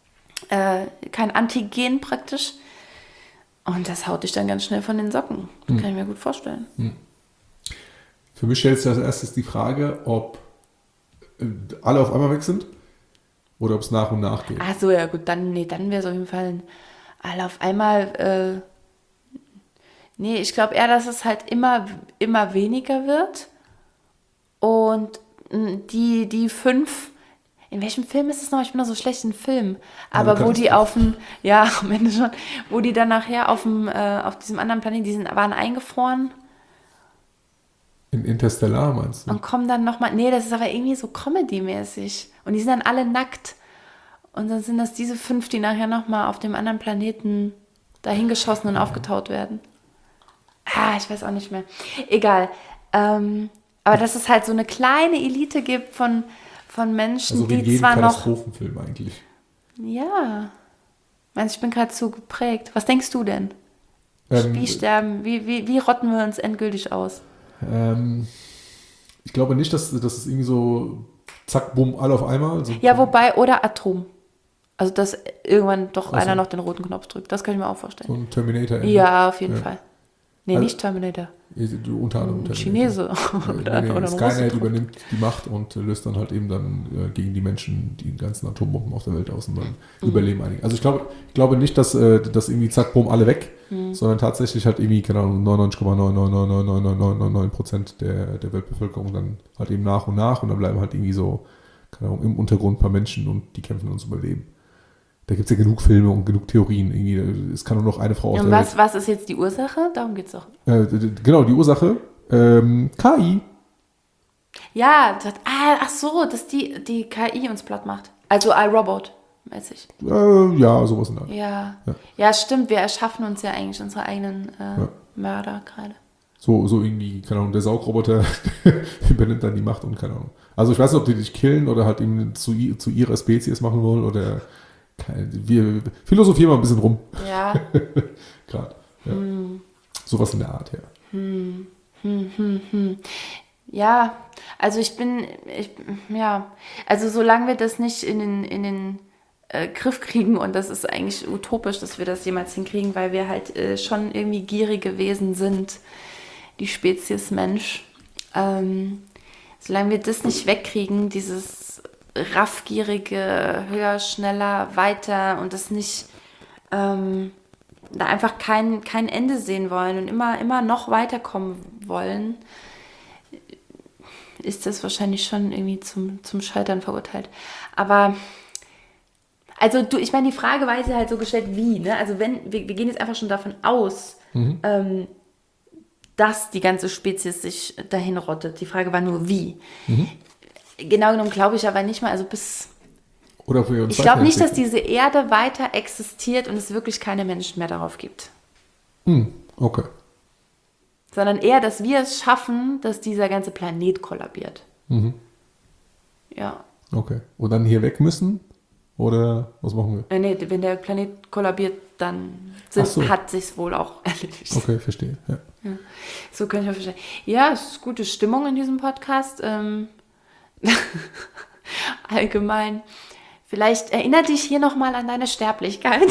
Antigen praktisch. Und das haut dich dann ganz schnell von den Socken. Das kann ich mir gut vorstellen. Für mich stellt sich als erstes die Frage, ob alle auf einmal weg sind oder ob es nach und nach geht. Ach so, ja gut, dann wäre es auf jeden Fall alle auf einmal. Ich glaube eher, dass es halt immer weniger wird. Und die 5, in welchem Film ist es noch? Ich bin noch so schlecht in Film. Aber wo die am Ende schon, wo die dann nachher auf diesem anderen Planeten, waren eingefroren. In Interstellar meinst du? Und kommen dann nochmal, das ist aber irgendwie so Comedy-mäßig. Und die sind dann alle nackt. Und dann sind das diese 5, die nachher nochmal auf dem anderen Planeten dahingeschossen und aufgetaut werden. Ich weiß auch nicht mehr. Egal. Aber dass es halt so eine kleine Elite gibt von Menschen, also wie die zwar noch... Katastrophenfilm eigentlich. Ja. Ich bin gerade so geprägt. Was denkst du denn? Wie sterben? Wie rotten wir uns endgültig aus? Ich glaube nicht, dass es irgendwie so zack, bumm, alle auf einmal. So ja, wobei, oder Atom. Also, dass irgendwann doch einer noch den roten Knopf drückt. Das kann ich mir auch vorstellen. So ein Terminator. Ja, auf jeden Fall. Nee, nicht Terminator. Unter anderem ein Chinese oder ein Skynet übernimmt die Macht und löst dann halt eben dann gegen die Menschen die ganzen Atombomben auf der Welt aus und dann überleben einige. Also ich glaube nicht, dass irgendwie zack, bumm, alle weg, sondern tatsächlich halt irgendwie, keine Ahnung, 99,9999999% der Weltbevölkerung dann halt eben nach und dann bleiben halt irgendwie so, keine Ahnung, im Untergrund ein paar Menschen und die kämpfen ums Überleben. Da gibt es ja genug Filme und genug Theorien. Irgendwie, es kann nur noch eine Frau aus der Welt. Was ist jetzt die Ursache? Darum geht es doch. Genau, die Ursache. KI. Ja, dass die KI uns platt macht. Also iRobot, mäßig. Ja, sowas in der Art. Ja, stimmt. Wir erschaffen uns ja eigentlich unsere eigenen Mörder gerade. So irgendwie, keine Ahnung, der Saugroboter übernimmt dann die Macht und keine Ahnung. Also ich weiß nicht, ob die dich killen oder halt eben zu ihrer Spezies machen wollen oder... Wir philosophieren mal ein bisschen rum. Ja. Gerade. Ja. Sowas in der Art, ja. Ja, also also solange wir das nicht in den Griff kriegen, und das ist eigentlich utopisch, dass wir das jemals hinkriegen, weil wir halt schon irgendwie gierige Wesen sind, die Spezies Mensch. Solange wir das nicht wegkriegen, dieses raffgierige, höher, schneller, weiter und das nicht da einfach kein Ende sehen wollen und immer noch weiterkommen wollen, ist das wahrscheinlich schon irgendwie zum Scheitern verurteilt. Aber also ich meine, die Frage war jetzt halt so gestellt, wie, ne? Also wenn, wir gehen jetzt einfach schon davon aus, dass die ganze Spezies sich dahin rottet. Die Frage war nur, wie. Genau genommen glaube ich aber nicht mal, also ich glaube nicht, dass diese Erde weiter existiert und es wirklich keine Menschen mehr darauf gibt. Okay. Sondern eher, dass wir es schaffen, dass dieser ganze Planet kollabiert. Ja. Okay. Und dann hier weg müssen? Oder was machen wir? Nee, wenn der Planet kollabiert, dann hat sich's wohl auch erledigt. Okay, verstehe. Ja. So kann ich mir verstehen. Ja, es ist gute Stimmung in diesem Podcast. Allgemein. Vielleicht erinnert dich hier nochmal an deine Sterblichkeit.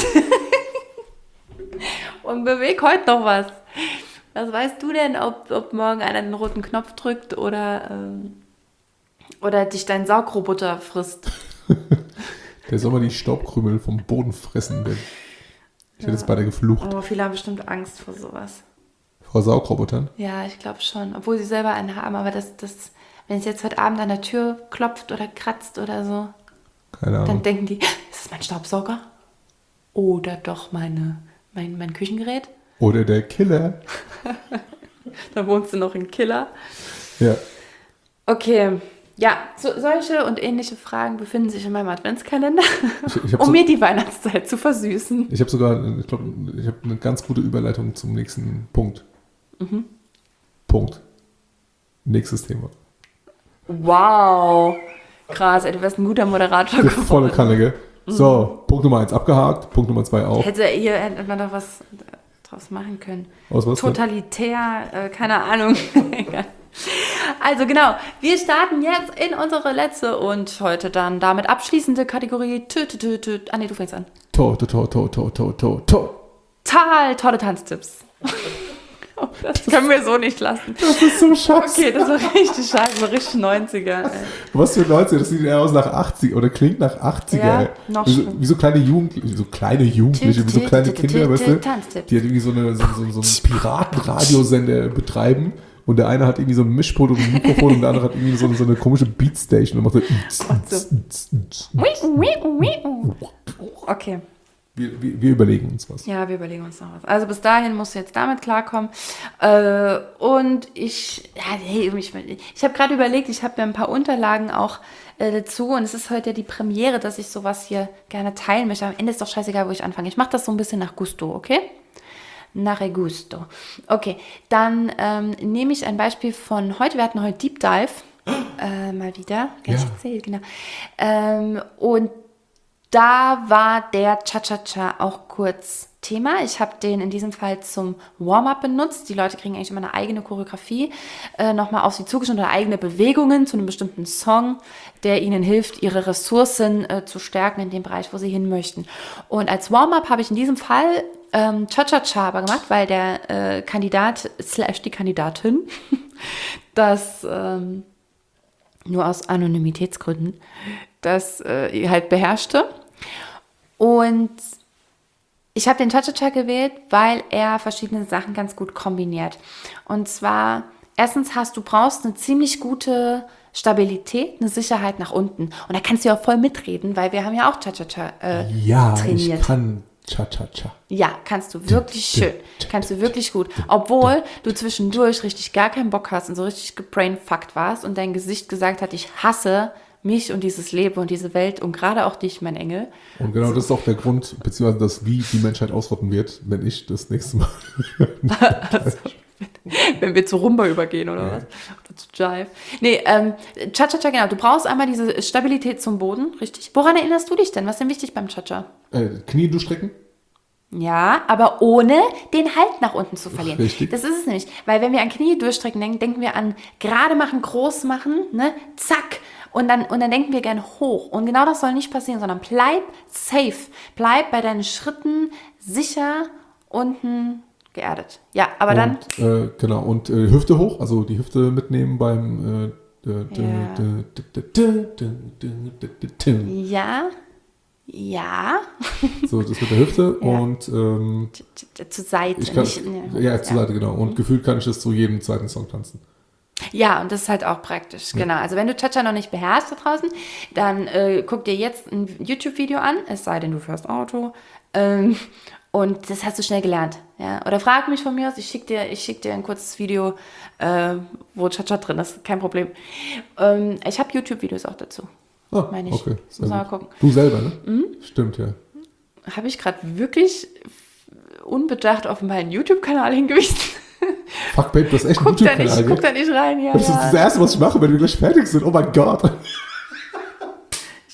Und beweg heute noch was. Was weißt du denn, ob morgen einer den roten Knopf drückt oder dich dein Saugroboter frisst? Der soll mal die Staubkrümel vom Boden fressen. Ich hätte jetzt beide geflucht. Aber viele haben bestimmt Angst vor sowas. Vor Saugrobotern? Ja, ich glaube schon. Obwohl sie selber einen haben. Aber wenn es jetzt heute Abend an der Tür klopft oder kratzt oder so, keine Ahnung. Dann denken die, ist das mein Staubsauger? Oder doch mein Küchengerät? Oder der Killer. Da wohnst du noch in Killer. Ja. Okay. Ja, solche und ähnliche Fragen befinden sich in meinem Adventskalender, um mir die Weihnachtszeit zu versüßen. Ich habe eine ganz gute Überleitung zum nächsten Punkt. Punkt. Nächstes Thema. Wow. Krass, ey, du wärst ein guter Moderator geworden. Volle Kanne, gell? So, Punkt Nummer 1 abgehakt, Punkt Nummer 2 auch. Hätte man doch was draus machen können. Aus was? Totalitär, keine Ahnung. Also genau, wir starten jetzt in unsere letzte und heute dann damit abschließende Kategorie. Nee, du fängst an. Total tolle Tanztipps. Oh, das können wir so nicht lassen. Das ist so scheiße. Okay, das war richtig scheiße, so richtig 90er. Ey. Was für 90er? Das sieht eher aus nach 80 oder klingt nach 80er. Ja, noch wie so kleine Jugendliche, wie so kleine Kinder, weißt du, die halt irgendwie so einen Piratenradiosender betreiben. Und der eine hat irgendwie so ein Mischpult und ein Mikrofon und der andere hat irgendwie so eine komische Beatstation und macht so. Okay. Wir überlegen uns was. Ja, wir überlegen uns noch was. Also bis dahin musst du jetzt damit klarkommen. Und ich habe gerade überlegt, ich habe mir ein paar Unterlagen auch dazu und es ist heute ja die Premiere, dass ich sowas hier gerne teilen möchte. Am Ende ist doch scheißegal, wo ich anfange. Ich mache das so ein bisschen nach Gusto, okay? Nach Gusto. Okay, dann nehme ich ein Beispiel von heute. Wir hatten heute Deep Dive. Mal wieder. Gar nicht erzählt, genau. Und da war der Cha-Cha-Cha auch kurz Thema. Ich habe den in diesem Fall zum Warm-up benutzt. Die Leute kriegen eigentlich immer eine eigene Choreografie, nochmal auf sie zugeschnitten oder eigene Bewegungen zu einem bestimmten Song, der ihnen hilft, ihre Ressourcen zu stärken in dem Bereich, wo sie hin möchten. Und als Warm-up habe ich in diesem Fall Cha-Cha-Cha aber gemacht, weil der Kandidat / die Kandidatin das nur aus Anonymitätsgründen das halt beherrschte. Und ich habe den Cha-Cha-Cha gewählt, weil er verschiedene Sachen ganz gut kombiniert. Und zwar, erstens du brauchst eine ziemlich gute Stabilität, eine Sicherheit nach unten. Und da kannst du ja auch voll mitreden, weil wir haben ja auch Cha-Cha-Cha trainiert. Ich kann Cha-Cha-Cha. Ja, kannst du wirklich schön. Kannst du wirklich gut. Obwohl du zwischendurch richtig gar keinen Bock hast und so richtig gebrainfuckt warst und dein Gesicht gesagt hat, ich hasse mich und dieses Leben und diese Welt und gerade auch dich, mein Engel. Und genau das ist auch der Grund, beziehungsweise das, wie die Menschheit ausrotten wird, wenn ich das nächste Mal... Also, wenn wir zu Rumba übergehen oder was? Oder zu Jive. Nee, Cha-Cha-Cha, genau. Du brauchst einmal diese Stabilität zum Boden, richtig. Woran erinnerst du dich denn? Was ist denn wichtig beim Cha-Cha? Knie durchstrecken? Ja, aber ohne den Halt nach unten zu verlieren. Richtig. Das ist es nämlich. Weil wenn wir an Knie durchstrecken denken, denken wir an gerade machen, groß machen, ne? Zack. Und dann denken wir gerne hoch. Und genau das soll nicht passieren, sondern bleib safe. Bleib bei deinen Schritten sicher unten geerdet. Ja, aber dann... genau, und Hüfte hoch, also die Hüfte mitnehmen beim... Ja. So, das mit der Hüfte Ja. Und... zur Seite. zur Seite, genau. Und gefühlt kann ich das zu jedem zweiten Song tanzen. Ja, und das ist halt auch praktisch, genau. Also wenn du Cha-Cha noch nicht beherrschst da draußen, dann guck dir jetzt ein YouTube-Video an, es sei denn, du fährst Auto, und das hast du schnell gelernt. Ja? Oder frag mich von mir aus, ich schick dir ein kurzes Video, wo Cha-Cha drin ist, kein Problem. Ich habe YouTube-Videos auch dazu. Meine ich. Okay. Muss mal gucken. Du selber, ne? Mhm. Stimmt, ja. Habe ich gerade wirklich unbedacht auf meinen YouTube-Kanal hingewiesen? Fuck, Babe, das ist echt ein YouTube-Kanal. Guck da nicht rein, ja. Das ist das Erste, was ich mache, wenn wir gleich fertig sind. Oh mein Gott.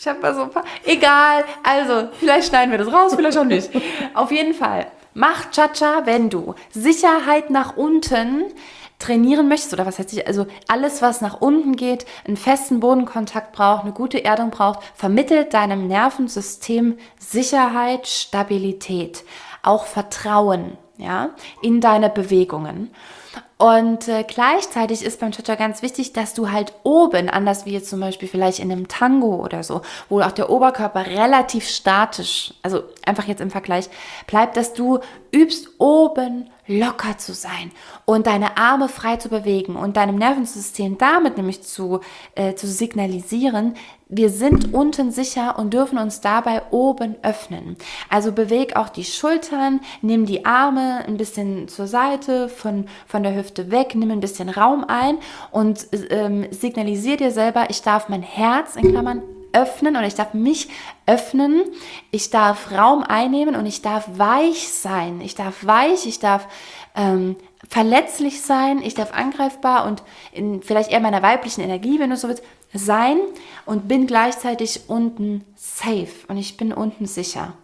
Ich habe mal so ein paar. Egal, also vielleicht schneiden wir das raus, vielleicht auch nicht. Auf jeden Fall, mach Cha-Cha, wenn du Sicherheit nach unten trainieren möchtest, oder was heißt ich, also alles, was nach unten geht, einen festen Bodenkontakt braucht, eine gute Erdung braucht, vermittelt deinem Nervensystem Sicherheit, Stabilität, auch Vertrauen, ja, in deine Bewegungen. Und gleichzeitig ist beim Cha-Cha ganz wichtig, dass du halt oben, anders wie jetzt zum Beispiel vielleicht in einem Tango oder so, wo auch der Oberkörper relativ statisch, also einfach jetzt im Vergleich, bleibt, dass du übst, oben locker zu sein und deine Arme frei zu bewegen und deinem Nervensystem damit nämlich zu signalisieren, wir sind unten sicher und dürfen uns dabei oben öffnen. Also beweg auch die Schultern, nimm die Arme ein bisschen zur Seite, von der Hüfte weg, nimm ein bisschen Raum ein und signalisier dir selber, ich darf mein Herz, in Klammern, öffnen oder ich darf mich öffnen, ich darf Raum einnehmen und ich darf weich sein. Ich darf weich, ich darf verletzlich sein, ich darf angreifbar und vielleicht eher meiner weiblichen Energie, wenn du so willst, sein und bin gleichzeitig unten safe und ich bin unten sicher.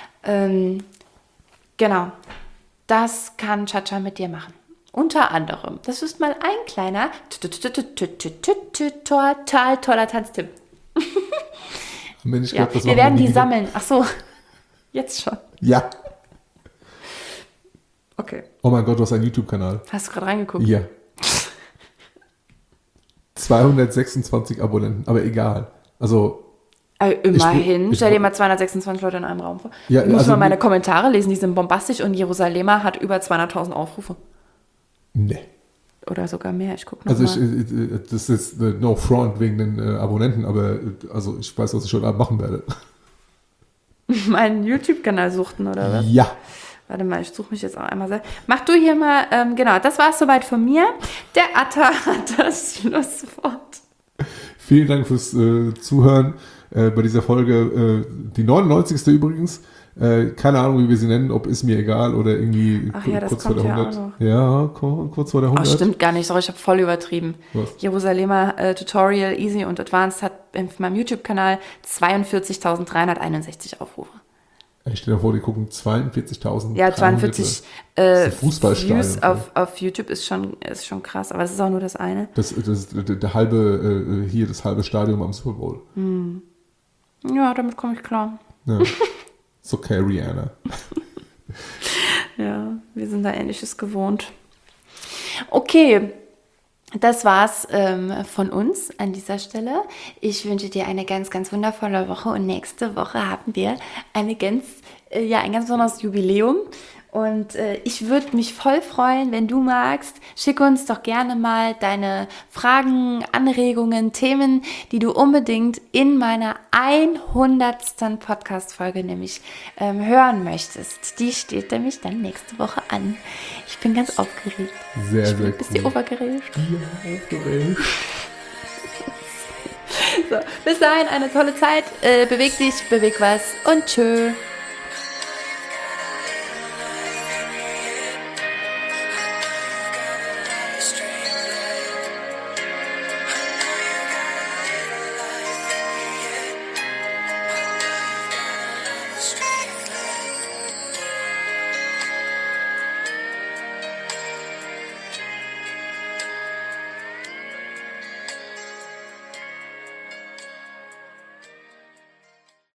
Genau, das kann Cha-Cha mit dir machen. Unter anderem, das ist mal ein kleiner toller Tanztipp. Mensch, ja, wir werden die sammeln. Ach so, jetzt schon. Ja. Okay. Oh mein Gott, du hast einen YouTube-Kanal. Hast du gerade reingeguckt? Ja. 226 Abonnenten, aber egal. Also immerhin. Stell dir mal 226 Leute in einem Raum vor. Ja, ich muss also, mal meine Kommentare lesen, die sind bombastisch und Jerusalemer hat über 200.000 Aufrufe. Nee. Oder sogar mehr, ich gucke noch also mal. Das ist no front wegen den Abonnenten, aber also ich weiß, was ich heute Abend machen werde. Meinen YouTube-Kanal suchten, oder was? Ja. Warte mal, ich suche mich jetzt auch einmal selbst. Mach du hier mal, genau, das war es soweit von mir. Der Atta hat das Schlusswort. Vielen Dank fürs Zuhören bei dieser Folge. Die 99. übrigens. Keine Ahnung, wie wir sie nennen, ob ist mir egal oder irgendwie kurz vor der 100. Ja, kurz vor der 100. Oh, stimmt gar nicht, sorry, ich habe voll übertrieben. Was? Jerusalemer Tutorial Easy und Advanced hat auf meinem YouTube-Kanal 42.361 Aufrufe. Ich stelle dir vor, die gucken 42.000. Ja, 42 Views auf YouTube ist schon krass, aber das ist auch nur das eine. Das ist der halbe, hier das halbe Stadion am Super Bowl. Ja, damit komme ich klar. Ja. Ist okay, Rihanna. Ja, wir sind da Ähnliches gewohnt. Okay, das war's von uns an dieser Stelle. Ich wünsche dir eine ganz, ganz wundervolle Woche und nächste Woche haben wir ein ganz besonderes Jubiläum. Und ich würde mich voll freuen, wenn du magst, schick uns doch gerne mal deine Fragen, Anregungen, Themen, die du unbedingt in meiner 100. Podcast-Folge nämlich hören möchtest. Die steht nämlich dann nächste Woche an. Ich bin ganz aufgeregt. Sehr, sehr cool. Bist du aufgeregt? Ja, aufgeregt. So, bis dahin eine tolle Zeit. Beweg dich, beweg was und tschö.